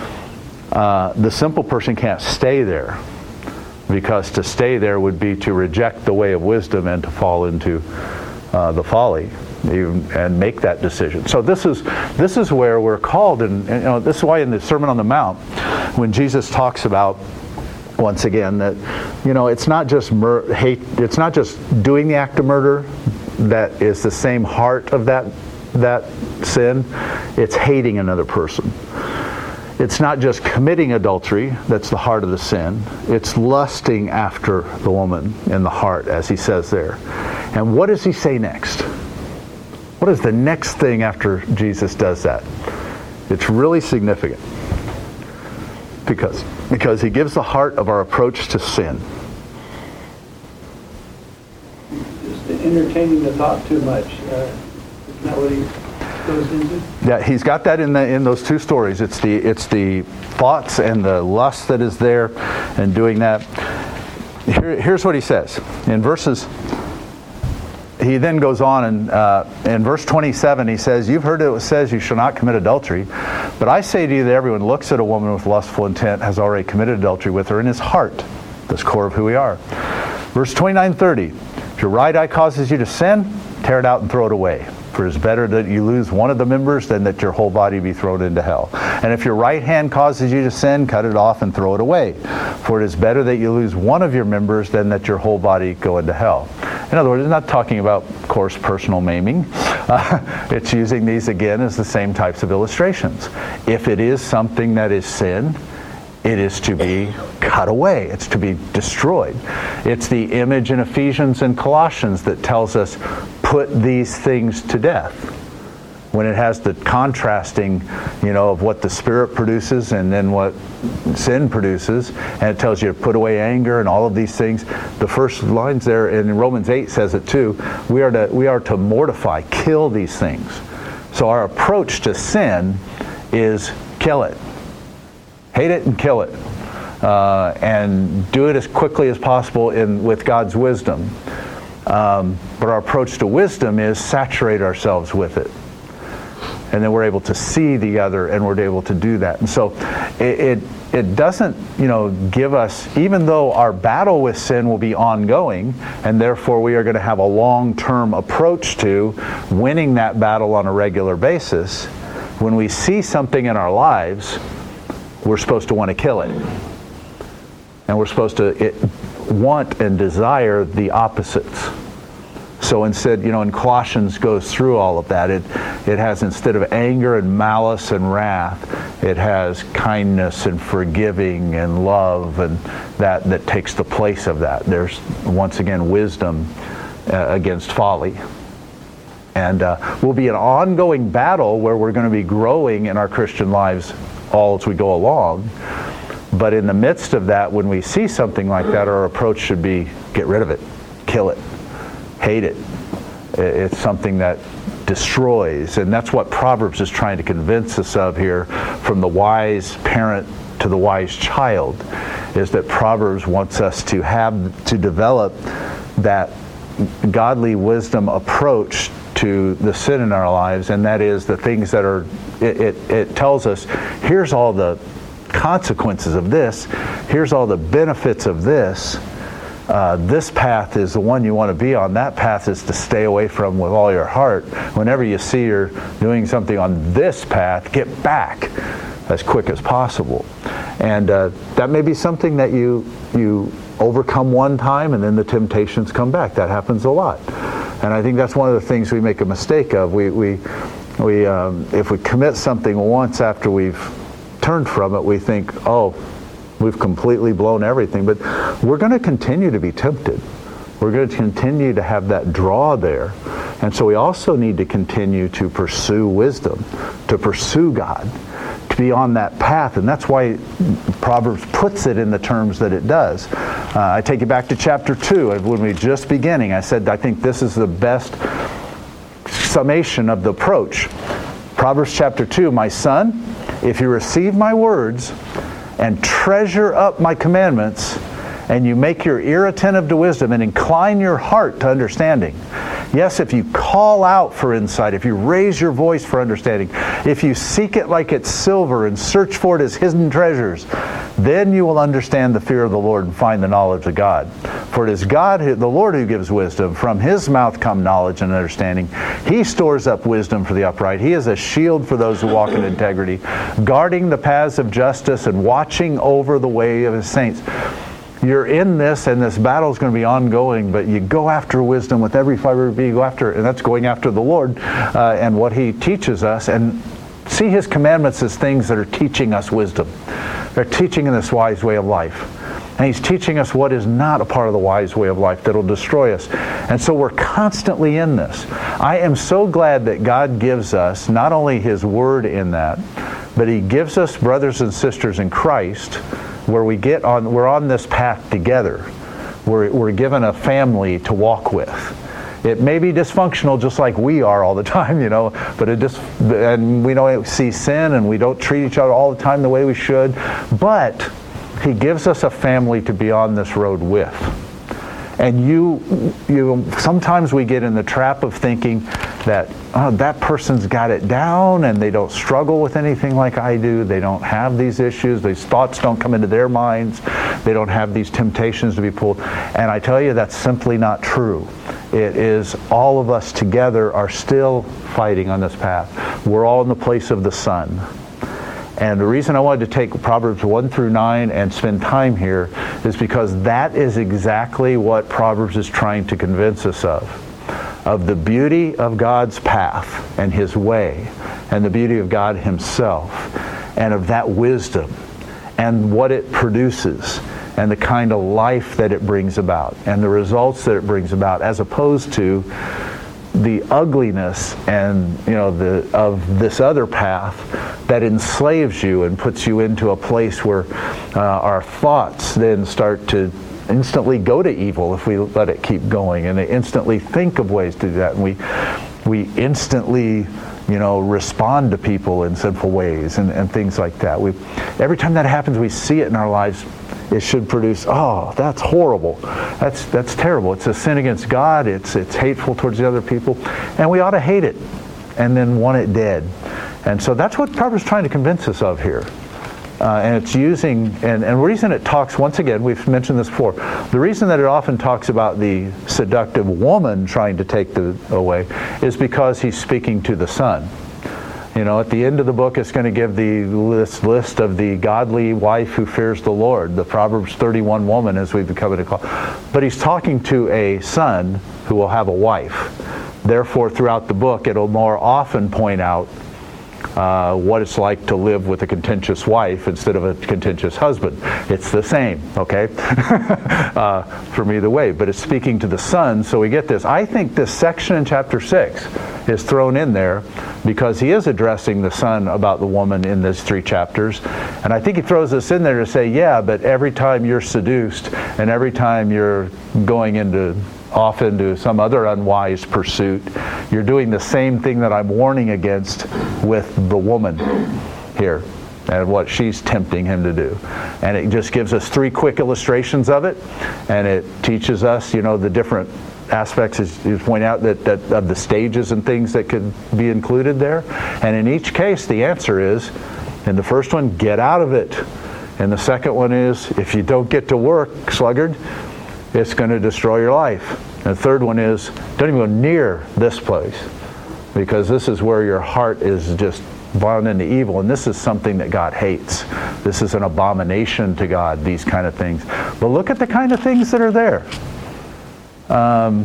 Uh, the simple person can't stay there, because to stay there would be to reject the way of wisdom and to fall into uh, the folly. And make that decision. So this is this is where we're called, and, and you know, this is why in the Sermon on the Mount, when Jesus talks about, once again, that you know it's not just mur- hate, it's not just doing the act of murder that is the same heart of that that sin. It's hating another person. it's not just committing adultery that's the heart of the sin. It's lusting after the woman in the heart, as he says there. And what does he say next? What is the next thing after Jesus does that? It's really significant. Because, because he gives the heart of our approach to sin. Just entertaining the thought too much. Uh, isn't that what he goes into? Yeah, he's got that in the in those two stories. It's the it's the thoughts and the lust that is there, and doing that. Here, here's what he says in verses. He then goes on, and uh, in verse twenty-seven, he says, "You've heard it says you shall not commit adultery, but I say to you that everyone looks at a woman with lustful intent has already committed adultery with her in his heart." This core of who we are. Verse twenty-nine, thirty. If your right eye causes you to sin, tear it out and throw it away. For it is better that you lose one of the members than that your whole body be thrown into hell. And if your right hand causes you to sin, cut it off and throw it away. For it is better that you lose one of your members than that your whole body go into hell. In other words, it's not talking about coarse personal maiming. Uh, it's using these again as the same types of illustrations. If it is something that is sin, it is to be cut away. It's to be destroyed. It's the image in Ephesians and Colossians that tells us, put these things to death. When it has the contrasting, you know, of what the Spirit produces and then what sin produces, and it tells you to put away anger and all of these things. The first lines there in Romans eight says it too. We are to we are to mortify, kill these things. So our approach to sin is kill it. Hate it and kill it. Uh, and do it as quickly as possible in with God's wisdom. Um, but our approach to wisdom is saturate ourselves with it. And then we're able to see the other, and we're able to do that. And so it, it it doesn't, you know, give us, even though our battle with sin will be ongoing, and therefore we are going to have a long-term approach to winning that battle on a regular basis, when we see something in our lives, we're supposed to want to kill it. And we're supposed to it, want and desire the opposites. So instead, you know, in Colossians goes through all of that. It it has, instead of anger and malice and wrath, it has kindness and forgiving and love, and that, that takes the place of that. There's, once again, wisdom uh, against folly. And uh, will be an ongoing battle where we're going to be growing in our Christian lives all as we go along. But in the midst of that, when we see something like that, our approach should be, get rid of it, kill it, hate it. It's something that destroys. And that's what Proverbs is trying to convince us of here, from the wise parent to the wise child, is that Proverbs wants us to have, to develop that godly wisdom approach to the sin in our lives, and that is the things that are, it, it, it tells us, here's all the consequences of this, here's all the benefits of this. Uh, this path is the one you want to be on. That path is to stay away from with all your heart. Whenever you see you're doing something on this path, get back as quick as possible. And uh, that may be something that you you overcome one time, and then the temptations come back. That happens a lot. And I think that's one of the things we make a mistake of. We we we um, if we commit something once after we've turned from it, we think, oh, we've completely blown everything. But we're going to continue to be tempted. We're going to continue to have that draw there. And so we also need to continue to pursue wisdom, to pursue God, to be on that path. And that's why Proverbs puts it in the terms that it does. Uh, I take you back to chapter two, when we were just beginning. I said, I think this is the best summation of the approach. Proverbs chapter two, my son, if you receive my words and treasure up my commandments, and you make your ear attentive to wisdom and incline your heart to understanding. Yes, if you call out for insight, if you raise your voice for understanding, if you seek it like it's silver and search for it as hidden treasures, then you will understand the fear of the Lord and find the knowledge of God. For it is God, who, the Lord, who gives wisdom. From his mouth come knowledge and understanding. He stores up wisdom for the upright. He is a shield for those who walk in integrity, guarding the paths of justice and watching over the way of his saints. You're in this, and this battle is going to be ongoing, but you go after wisdom with every fiber of you. You go after, and that's going after the Lord uh, and what he teaches us. And see his commandments as things that are teaching us wisdom. They're teaching in this wise way of life. And he's teaching us what is not a part of the wise way of life that will destroy us. And so we're constantly in this. I am so glad that God gives us not only his word in that, but he gives us brothers and sisters in Christ where we get on, we're on this path together. We're, we're given a family to walk with. It may be dysfunctional just like we are all the time, you know, but it just, and we don't see sin and we don't treat each other all the time the way we should, but he gives us a family to be on this road with. And you, you, sometimes we get in the trap of thinking that, oh, that person's got it down and they don't struggle with anything like I do. They don't have these issues. These thoughts don't come into their minds. They don't have these temptations to be pulled. And I tell you, that's simply not true. It is all of us together are still fighting on this path. We're all in the place of the Son. And the reason I wanted to take Proverbs one through nine and spend time here is because that is exactly what Proverbs is trying to convince us of. Of the beauty of God's path and his way, and the beauty of God himself, and of that wisdom, and what it produces, and the kind of life that it brings about, and the results that it brings about, as opposed to the ugliness and you know the of this other path that enslaves you and puts you into a place where uh, our thoughts then start to instantly go to evil if we let it keep going, and they instantly think of ways to do that, and we we instantly you know respond to people in sinful ways and, and things like that. We every time that happens, we see it in our lives. It should produce, oh, that's horrible. That's that's terrible. It's a sin against God. It's it's hateful towards the other people. And we ought to hate it and then want it dead. And so that's what Proverbs is trying to convince us of here. Uh, and it's using, and, and the reason it talks, once again, we've mentioned this before, the reason that it often talks about the seductive woman trying to take the away is because he's speaking to the son. You know, at the end of the book, it's going to give the list, list of the godly wife who fears the Lord, the Proverbs thirty-one woman, as we become it called. But he's talking to a son who will have a wife. Therefore, throughout the book, it'll more often point out uh, what it's like to live with a contentious wife instead of a contentious husband. It's the same, okay, uh, from either way. But it's speaking to the son, so we get this. I think this section in chapter six is thrown in there because he is addressing the son about the woman in these three chapters. And I think he throws this in there to say, yeah, but every time you're seduced and every time you're going into off into some other unwise pursuit, you're doing the same thing that I'm warning against with the woman here and what she's tempting him to do. And it just gives us three quick illustrations of it, and it teaches us, you know, the different aspects, as you point out, that, that of the stages and things that could be included there. And in each case, the answer is, in the first one, get out of it. And the second one is, if you don't get to work, sluggard, it's going to destroy your life. And the third one is, don't even go near this place, because this is where your heart is just bound into evil, and this is something that God hates. This is an abomination to God, these kind of things. But look at the kind of things that are there. Um,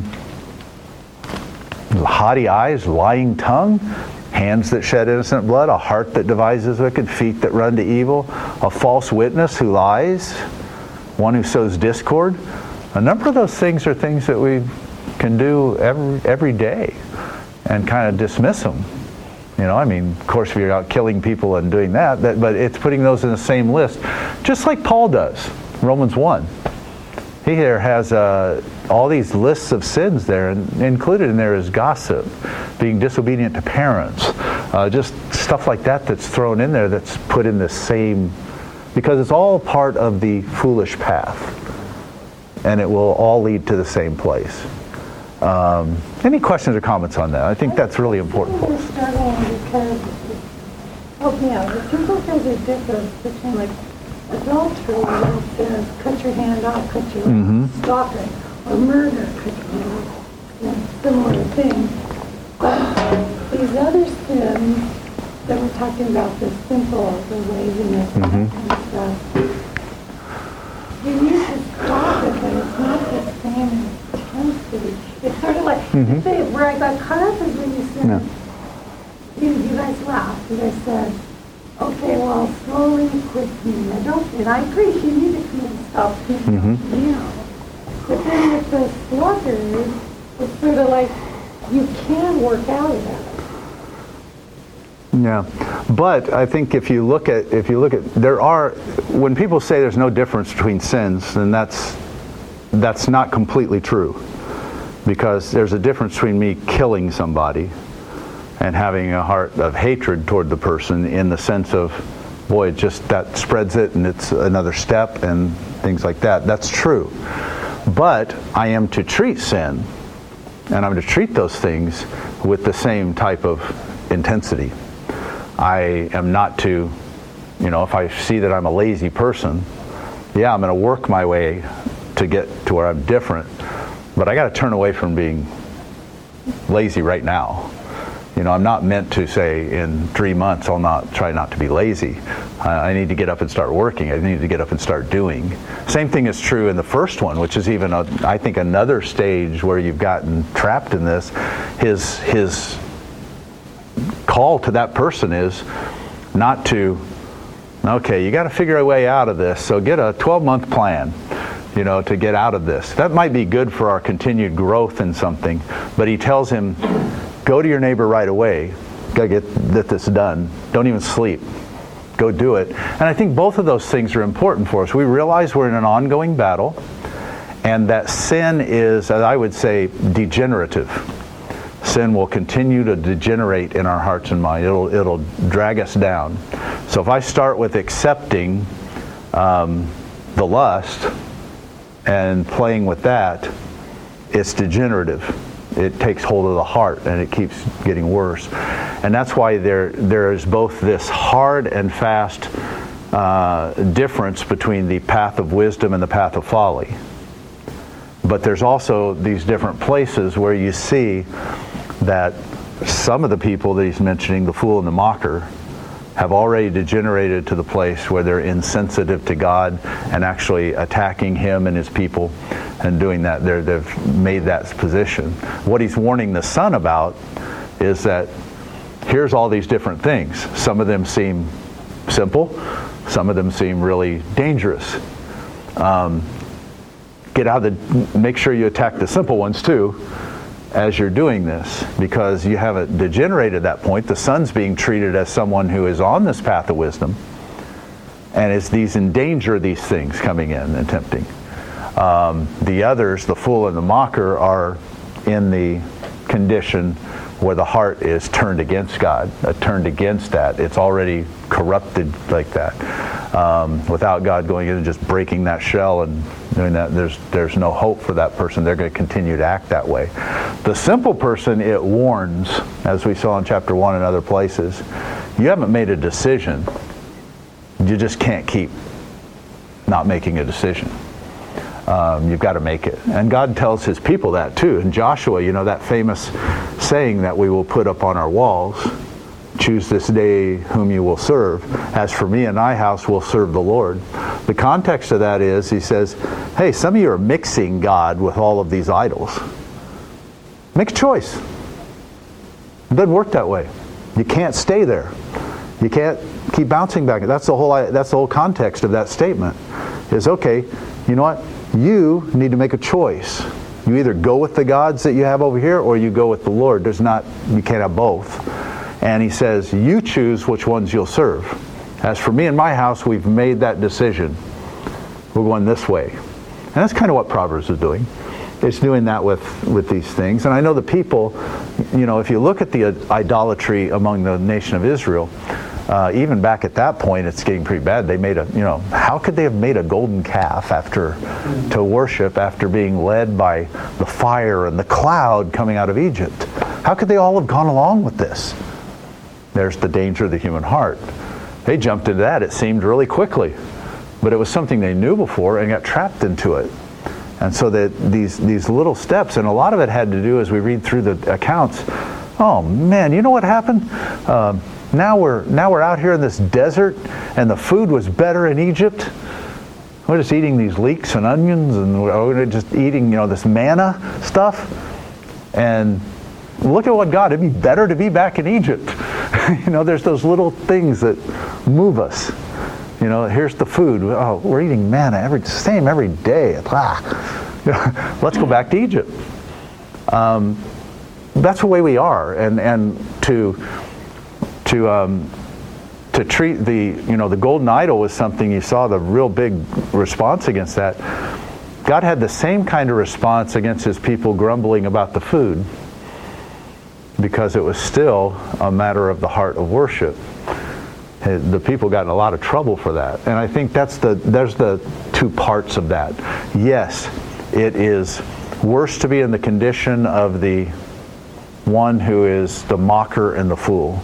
haughty eyes, lying tongue, hands that shed innocent blood, a heart that devises wicked, feet that run to evil, a false witness who lies, one who sows discord. A number of those things are things that we can do every every day and kind of dismiss them. You know, I mean, of course, if you're out killing people and doing that, that, but it's putting those in the same list, just like Paul does, Romans one. He here has uh, all these lists of sins there, and included in there is gossip, being disobedient to parents, uh, just stuff like that that's thrown in there that's put in the same, because it's all part of the foolish path, and it will all lead to the same place. Um, any questions or comments on that? I think that's really important for us. Struggling because, help me out, the simple things are different between like adultery, where it says cut your hand off, cut your Mm-hmm. stop it, or murder, cut your hand off, you know, similar things. But these other sins that we're talking about, the simple, the laziness, and Mm-hmm. that kind of stuff, you need to stop it, but it's not the same intensity. It's sort of like, Mm-hmm. say, where I got caught up is when you said, Yeah. you, you guys, well, laughed and I said, okay, well, slowly quickening. I don't, and I agree, she needed to come and stop people, Mm-hmm. you know. But then with the sluggard, it's sort of like you can work out of that. Yeah, but I think if you look at if you look at there are when people say there's no difference between sins, then that's that's not completely true, because there's a difference between me killing somebody and having a heart of hatred toward the person, in the sense of, boy, it just that spreads it and it's another step and things like that. That's true, but I am to treat sin, and I'm to treat those things with the same type of intensity. I am not to, you know, if I see that I'm a lazy person, yeah, I'm going to work my way to get to where I'm different, but I got to turn away from being lazy right now. You know, I'm not meant to say in three months I'll not try not to be lazy. I, I need to get up and start working. I need to get up and start doing. Same thing is true in the first one, which is even, a, I think, another stage where you've gotten trapped in this. His his call to that person is not to, okay, you got to figure a way out of this, so get a twelve-month plan, you know, to get out of this. That might be good for our continued growth in something, but he tells him, go to your neighbor right away, got to get, get this done, don't even sleep, go do it. And I think both of those things are important for us. We realize we're in an ongoing battle, and that sin is, as I would say, degenerative. Sin will continue to degenerate in our hearts and minds. It'll, it'll drag us down. So if I start with accepting um, the lust and playing with that, it's degenerative. It takes hold of the heart and it keeps getting worse. And that's why there there is both this hard and fast uh, difference between the path of wisdom and the path of folly. But there's also these different places where you see that some of the people that he's mentioning, the fool and the mocker, have already degenerated to the place where they're insensitive to God and actually attacking him and his people and doing that. They're, they've made that position. What he's warning the son about is that here's all these different things. Some of them seem simple. Some of them seem really dangerous. Um, get out of the, make sure you attack the simple ones too as you're doing this, because you haven't degenerated at that point. The son's being treated as someone who is on this path of wisdom, and it's these endanger these things coming in and tempting. Um, the others, the fool and the mocker, are in the condition where the heart is turned against God, uh, turned against that. It's already corrupted like that. Um, without God going in and just breaking that shell and doing that, there's there's no hope for that person. They're going to continue to act that way. The simple person, it warns, as we saw in chapter one and other places, you haven't made a decision. You just can't keep not making a decision. Um, you've got to make it. And God tells his people that too. In Joshua, you know, that famous saying that we will put up on our walls, choose this day whom you will serve. As for me and my house, will serve the Lord. The context of that is, he says, hey, some of you are mixing God with all of these idols. Make a choice. It doesn't work that way. You can't stay there. You can't keep bouncing back. That's the whole, that's the whole context of that statement. Is, okay, you know what? You need to make a choice. You either go with the gods that you have over here, or you go with the Lord. There's not, you can't have both. And he says, you choose which ones you'll serve. As for me and my house, we've made that decision. We're going this way. And that's kind of what Proverbs is doing. It's doing that with, with these things. And I know the people, you know, if you look at the idolatry among the nation of Israel, uh, even back at that point, it's getting pretty bad. They made a, you know, how could they have made a golden calf after, to worship after being led by the fire and the cloud coming out of Egypt? How could they all have gone along with this? There's the danger of the human heart. They jumped into that, it seemed, really quickly. But it was something they knew before and got trapped into it. And so that these these little steps, and a lot of it had to do, as we read through the accounts, oh man, you know what happened? Um, now we're now we're out here in this desert, and the food was better in Egypt. We're just eating these leeks and onions, and we're just eating, you know, this manna stuff. And look at what God, it'd be better to be back in Egypt. You know, there's those little things that move us. You know, here's the food. Oh, we're eating manna every same every day. Ah. Let's go back to Egypt. Um, that's the way we are, and and to to um, to treat the you know the golden idol was something you saw the real big response against that. God had the same kind of response against his people grumbling about the food, because it was still a matter of the heart of worship. The people got in a lot of trouble for that. And I think that's the there's the two parts of that. Yes, it is worse to be in the condition of the one who is the mocker and the fool.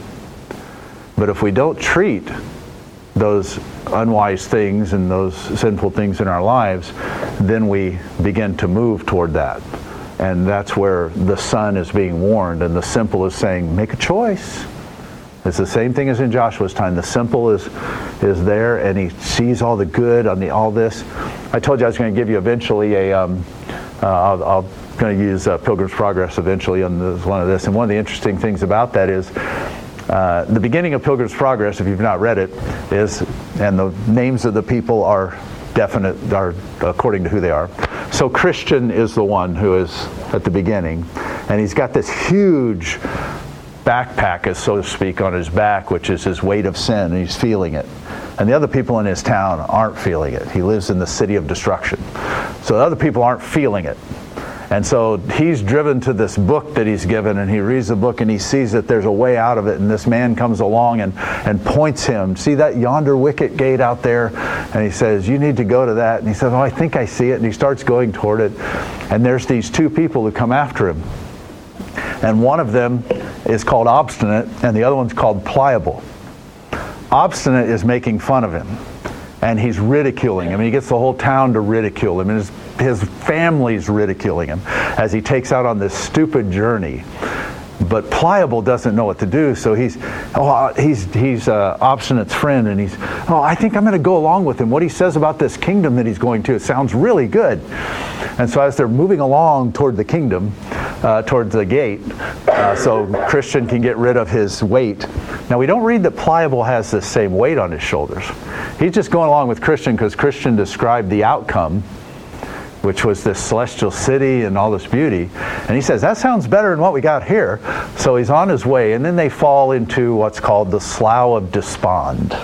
But if we don't treat those unwise things and those sinful things in our lives, then we begin to move toward that. And that's where the son is being warned, and the simple is saying, make a choice. It's the same thing as in Joshua's time. The simple is is there, and he sees all the good on the all this. I told you I was going to give you eventually a. Um, uh, I'll, I'll going to use uh, Pilgrim's Progress eventually on this, one of this. And one of the interesting things about that is uh, the beginning of Pilgrim's Progress, if you've not read it, is, and the names of the people are definite, are according to who they are. So Christian is the one who is at the beginning, and he's got this huge backpack, as so to speak, on his back, which is his weight of sin, and he's feeling it. And the other people in his town aren't feeling it. He lives in the city of destruction. So the other people aren't feeling it. And so he's driven to this book that he's given, and he reads the book and he sees that there's a way out of it, and this man comes along and, and points him. See that yonder wicket gate out there? And he says, you need to go to that. And he says, oh, I think I see it. And he starts going toward it. And there's these two people who come after him. And one of them is called Obstinate, and the other one's called Pliable. Obstinate is making fun of him, and he's ridiculing him. He gets the whole town to ridicule him, and his, his family's ridiculing him as he takes out on this stupid journey. But Pliable doesn't know what to do, so he's oh he's he's uh, Obstinate's friend, and he's oh I think I'm going to go along with him. What he says about this kingdom that he's going to, it sounds really good. And so as they're moving along toward the kingdom, uh, towards the gate, uh, so Christian can get rid of his weight. Now we don't read that Pliable has the same weight on his shoulders. He's just going along with Christian because Christian described the outcome, which was this celestial city and all this beauty. And he says, that sounds better than what we got here. So he's on his way, and then they fall into what's called the Slough of Despond.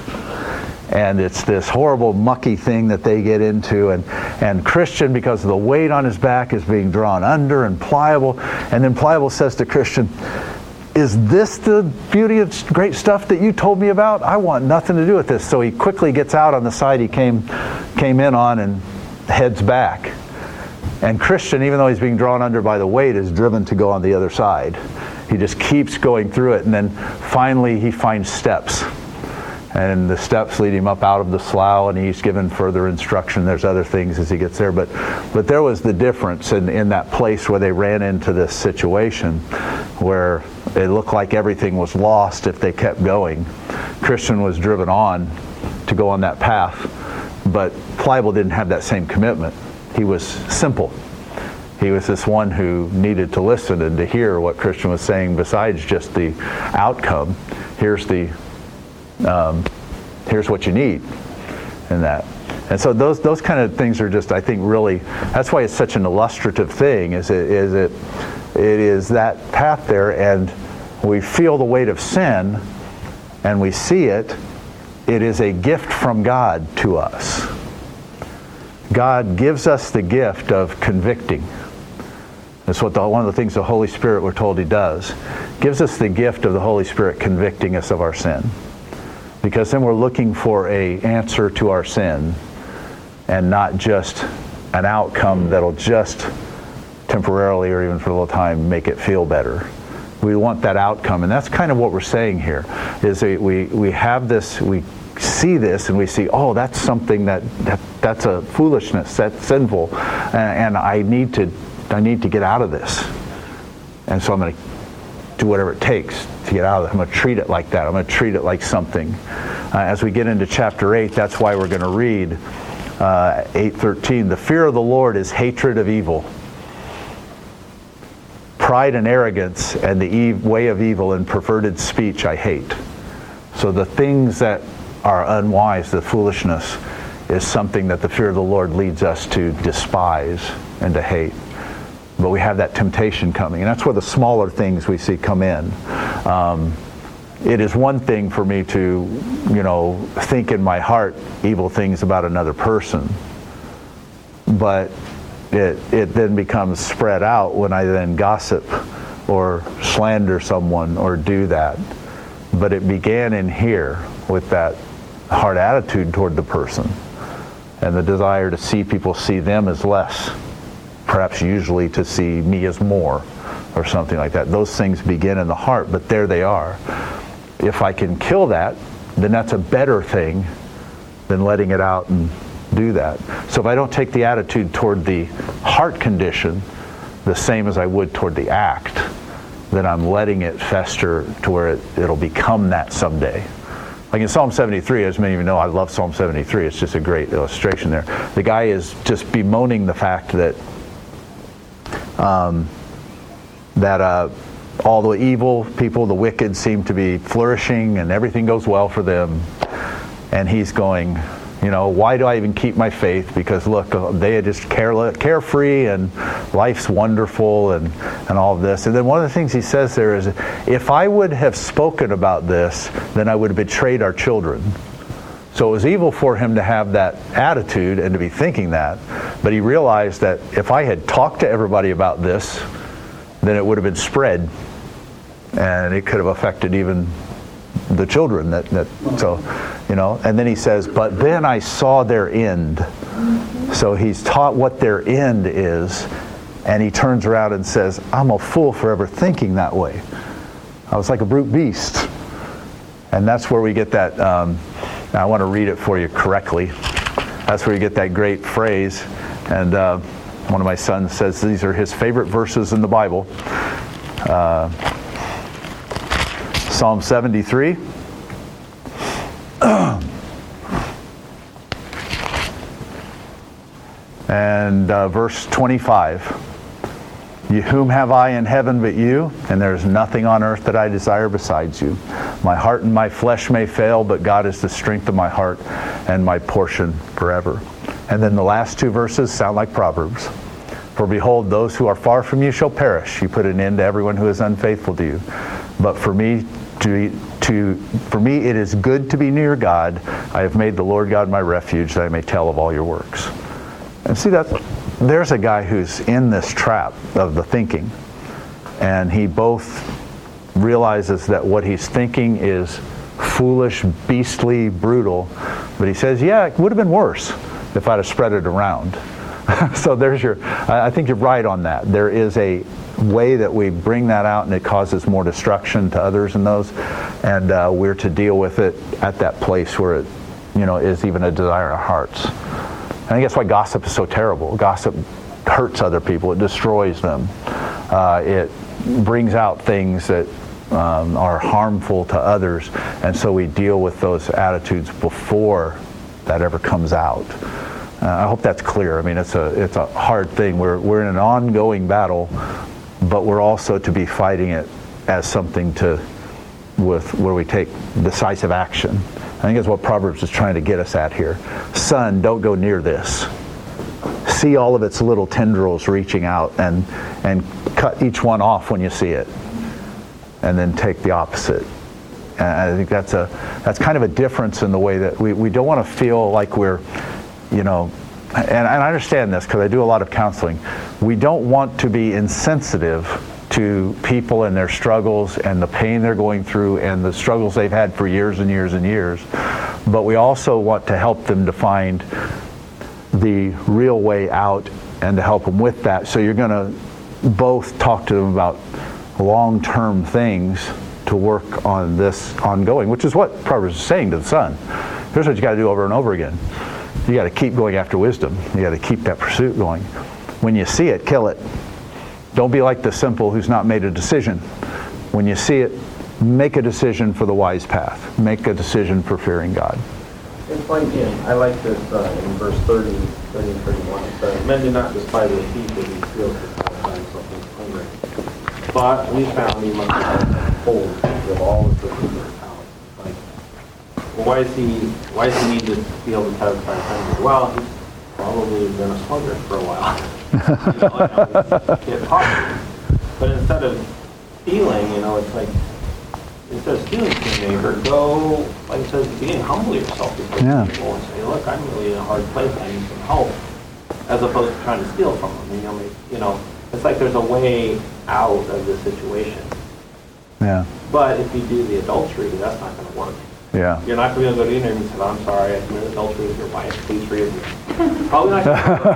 And it's this horrible, mucky thing that they get into. And, and Christian, because of the weight on his back, is being drawn under, and Pliable. And then Pliable says to Christian, is this the beauty of great stuff that you told me about? I want nothing to do with this. So he quickly gets out on the side he came, came in on and heads back. And Christian, even though he's being drawn under by the weight, is driven to go on the other side. He just keeps going through it, and then finally he finds steps. And the steps lead him up out of the slough, and he's given further instruction. There's other things as he gets there. But but there was the difference in, in that place where they ran into this situation where it looked like everything was lost if they kept going. Christian was driven on to go on that path, but Pliable didn't have that same commitment. He was simple. He was this one who needed to listen and to hear what Christian was saying besides just the outcome. Here's the um, here's what you need in that. And so those those kind of things are just, I think, really, that's why it's such an illustrative thing, is it is it it is that path there, and we feel the weight of sin and we see it. It is a gift from God to us. God gives us the gift of convicting. That's what the, one of the things the Holy Spirit, we're told he does. Gives us the gift of the Holy Spirit convicting us of our sin. Because then we're looking for an answer to our sin and not just an outcome that'll just temporarily or even for a little time make it feel better. We want that outcome, and that's kind of what we're saying here, is that we, we have this, we see this and we see, oh, that's something that, that that's a foolishness, that's sinful, and, and I need to I need to get out of this. And so I'm going to do whatever it takes to get out of it. I'm going to treat it like that. I'm going to treat it like something. Uh, as we get into chapter eight, that's why we're going to read uh, eight thirteen. The fear of the Lord is hatred of evil. pride and arrogance and the e- way of evil and perverted speech I hate. So the things that are unwise, the foolishness, is something that the fear of the Lord leads us to despise and to hate. But we have that temptation coming, and that's where the smaller things we see come in. Um, it is one thing for me to, you know, think in my heart evil things about another person, but it it then becomes spread out when I then gossip or slander someone or do that. But it began in here with that hard attitude toward the person and the desire to see people see them as less, perhaps usually to see me as more or something like that. Those things begin in the heart, but there they are. If I can kill that, then that's a better thing than letting it out and do that. So if I don't take the attitude toward the heart condition the same as I would toward the act, then I'm letting it fester to where it, it'll become that someday. Like in Psalm seventy-three, as many of you know, I love Psalm seventy-three. It's just a great illustration there. The guy is just bemoaning the fact that um, that uh, all the evil people, the wicked, seem to be flourishing and everything goes well for them. And he's going, you know, why do I even keep my faith? Because look, they are just care, carefree and life's wonderful and, and all of this. And then one of the things he says there is, if I would have spoken about this, then I would have betrayed our children. So it was evil for him to have that attitude and to be thinking that. But he realized that if I had talked to everybody about this, then it would have been spread. And it could have affected even the children that, that so you know and then he says, but then I saw their end. So he's taught what their end is, and he turns around and says, I'm a fool for ever thinking that way. I was like a brute beast. And that's where we get that um, I want to read it for you correctly. That's where you get that great phrase, and uh, one of my sons says these are his favorite verses in the Bible. uh, Psalm seventy-three. And uh, verse twenty-five. You, whom have I in heaven but you? And there is nothing on earth that I desire besides you. My heart and my flesh may fail, but God is the strength of my heart and my portion forever. And then the last two verses sound like Proverbs. For behold, those who are far from you shall perish. You put an end to everyone who is unfaithful to you. But for me, To, to, for me it is good to be near God. I have made the Lord God my refuge, that I may tell of all your works. And see, that there's a guy who's in this trap of the thinking. And he both realizes that what he's thinking is foolish, beastly, brutal. But he says, yeah, it would have been worse if I'd have spread it around. So there's your, I think you're right on that. There is a way that we bring that out, and it causes more destruction to others in those, and uh, we're to deal with it at that place where it, you know, is even a desire in our hearts. I think that's why gossip is so terrible. Gossip hurts other people. It destroys them. Uh, it brings out things that um, are harmful to others, and so we deal with those attitudes before that ever comes out. Uh, I hope that's clear. I mean, it's a it's a hard thing. We're we're in an ongoing battle, but we're also to be fighting it as something to, with where we take decisive action. I think that's what Proverbs is trying to get us at here. Son, don't go near this. See all of its little tendrils reaching out, and and cut each one off when you see it, and then take the opposite. And I think that's a that's kind of a difference in the way that we, we don't want to feel like we're, you know, and, and I understand this because I do a lot of counseling. We don't want to be insensitive to people and their struggles and the pain they're going through and the struggles they've had for years and years and years. But we also want to help them to find the real way out and to help them with that. So you're going to both talk to them about long-term things to work on this ongoing, which is what Proverbs is saying to the son. Here's what you got to do over and over again. You got to keep going after wisdom. You got to keep that pursuit going. When you see it, kill it. Don't be like the simple who's not made a decision. When you see it, make a decision for the wise path. Make a decision for fearing God. It's like, yeah, I like this uh, in verse thirty, thirty and thirty-one. It says, men do not despise their feet, but he feels his satisfied something hungry. But we found he must have told of all the cookies in his house. Like, well, why is he? Why does he need to be able to satisfy his hunger? Well, he's probably been a sluggard for a while. You know, and he get hungry. But instead of stealing, you know, it's like instead of stealing from your neighbor, go like it says, being humble yourself before Yeah. people and say, look, I'm really in a hard place. I need some help, as opposed to trying to steal from them. You know, you know, it's like there's a way out of the situation. Yeah. But if you do the adultery, that's not going to work. Yeah. You're not going to be able to go to dinner and say, I'm sorry, I committed adultery with your wife. Please forgive me. Probably not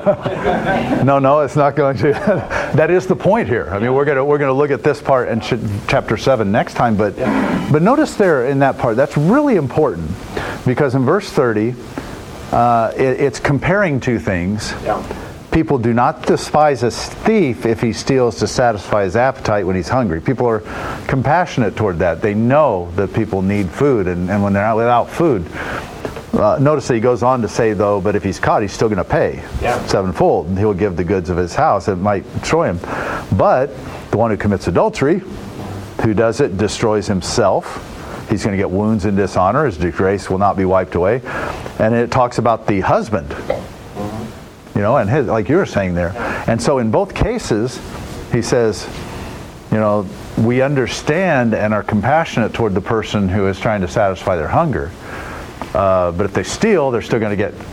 going to No, no, it's not going to. That is the point here. I mean, we're going to we're going to look at this part in ch- chapter seven next time. But Yeah. but notice there in that part, that's really important, because in verse thirty, uh, it, it's comparing two things. Yeah. People do not despise a thief if he steals to satisfy his appetite when he's hungry. People are compassionate toward that. They know that people need food, and, and when they're out without food, uh, notice that he goes on to say, though, but if he's caught, he's still going to pay Yeah. sevenfold, and he'll give the goods of his house. It might destroy him. But the one who commits adultery, who does it, destroys himself. He's going to get wounds and dishonor. His disgrace will not be wiped away. And it talks about the husband. You know, and his, like you were saying there. And so in both cases, he says, you know, we understand and are compassionate toward the person who is trying to satisfy their hunger. Uh, but if they steal, they're still going to get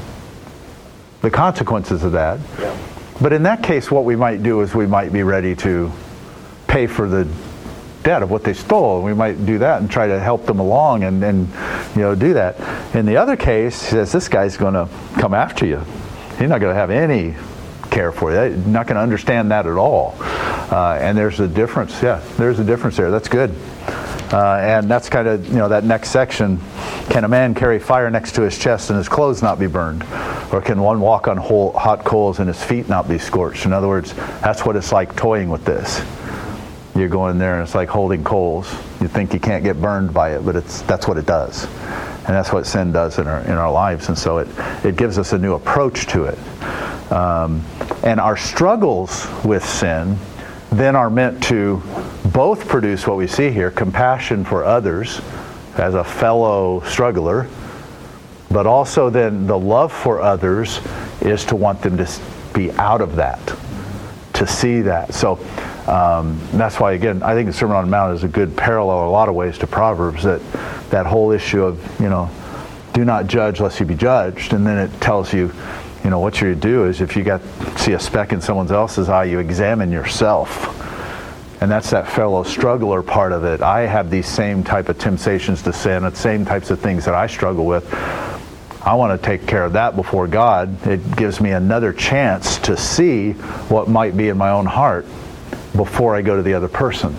the consequences of that. Yeah. But in that case, what we might do is we might be ready to pay for the debt of what they stole. We might do that and try to help them along and, and you know, do that. In the other case, he says, this guy's going to come after you. He's not going to have any care for you. He's not going to understand that at all. Uh, and there's a difference. Yeah, there's a difference there. That's good. Uh, and that's kind of, you know, that next section. Can a man carry fire next to his chest and his clothes not be burned? Or can one walk on whole, hot coals and his feet not be scorched? In other words, that's what it's like toying with this. You go in there and it's like holding coals. You think you can't get burned by it, but it's that's what it does. And that's what sin does in our in our lives. And so it, it gives us a new approach to it. Um, and our struggles with sin then are meant to both produce what we see here, compassion for others as a fellow struggler, but also then the love for others is to want them to be out of that, to see that. So um, that's why, again, I think the Sermon on the Mount is a good parallel in a lot of ways to Proverbs, that that whole issue of, you know, do not judge lest you be judged. And then it tells you, you know, what you do is if you got see a speck in someone else's eye, you examine yourself. And that's that fellow struggler part of it. I have these same type of temptations to sin, the same types of things that I struggle with. I want to take care of that before God. It gives me another chance to see what might be in my own heart before I go to the other person.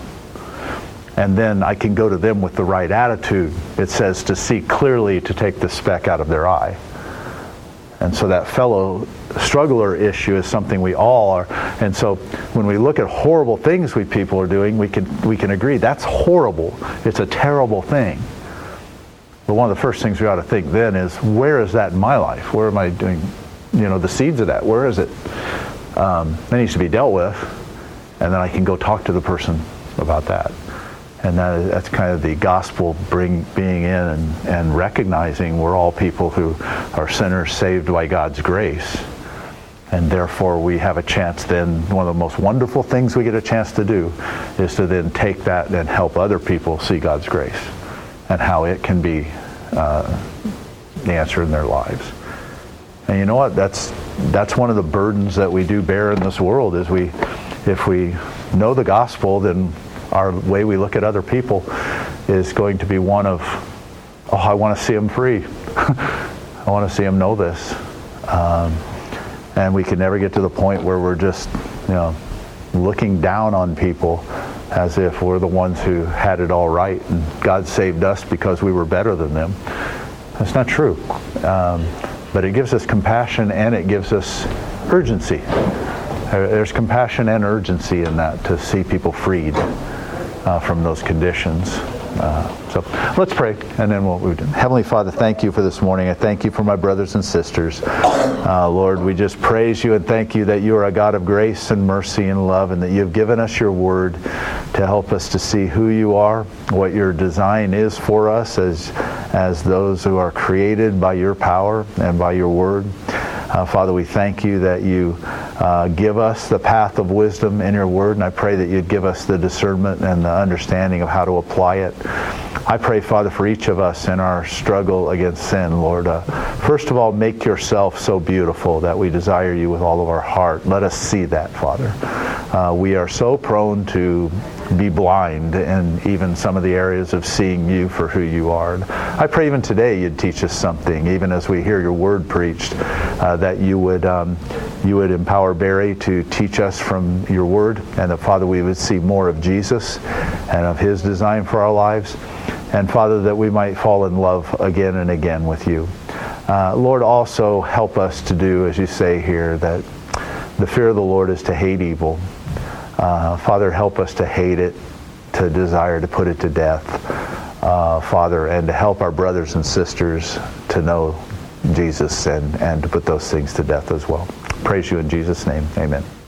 And then I can go to them with the right attitude. It says to see clearly, to take the speck out of their eye. And so that fellow struggler issue is something we all are. And so when we look at horrible things we people are doing, we can we can agree that's horrible. It's a terrible thing. But one of the first things we ought to think then is, where is that in my life? Where am I doing, you know, the seeds of that? Where is it? Um, that needs to be dealt with. And then I can go talk to the person about that. And that is, that's kind of the gospel bring, being in and, and recognizing we're all people who are sinners saved by God's grace. And therefore we have a chance then, one of the most wonderful things we get a chance to do is to then take that and help other people see God's grace and how it can be uh, the answer in their lives. And you know what? That's that's one of the burdens that we do bear in this world is we, if we know the gospel, then our way we look at other people is going to be one of, oh, I want to see them free. I want to see them know this. Um, and we can never get to the point where we're just, you know, looking down on people as if we're the ones who had it all right and God saved us because we were better than them. That's not true. Um, but it gives us compassion and it gives us urgency. There's compassion and urgency in that, to see people freed uh, from those conditions. Uh, so let's pray, and then we'll move on. Heavenly Father, thank you for this morning. I thank you for my brothers and sisters. Uh, Lord, we just praise you and thank you that you are a God of grace and mercy and love, and that you have given us your word to help us to see who you are, what your design is for us as, as those who are created by your power and by your word. Uh, Father, we thank you that you uh, give us the path of wisdom in your word, and I pray that you'd give us the discernment and the understanding of how to apply it. I pray, Father, for each of us in our struggle against sin, Lord. Uh, first of all, make yourself so beautiful that we desire you with all of our heart. Let us see that, Father. Uh, we are so prone to be blind in even some of the areas of seeing you for who you are. And I pray even today you'd teach us something, even as we hear your word preached, uh, that you would um, you would empower Barry to teach us from your word, and that, Father, we would see more of Jesus and of his design for our lives. And, Father, that we might fall in love again and again with you. Uh, Lord, also help us to do, as you say here, that the fear of the Lord is to hate evil. Uh, Father, help us to hate it, to desire to put it to death, uh, Father, and to help our brothers and sisters to know Jesus and, and to put those things to death as well. Praise you in Jesus' name. Amen.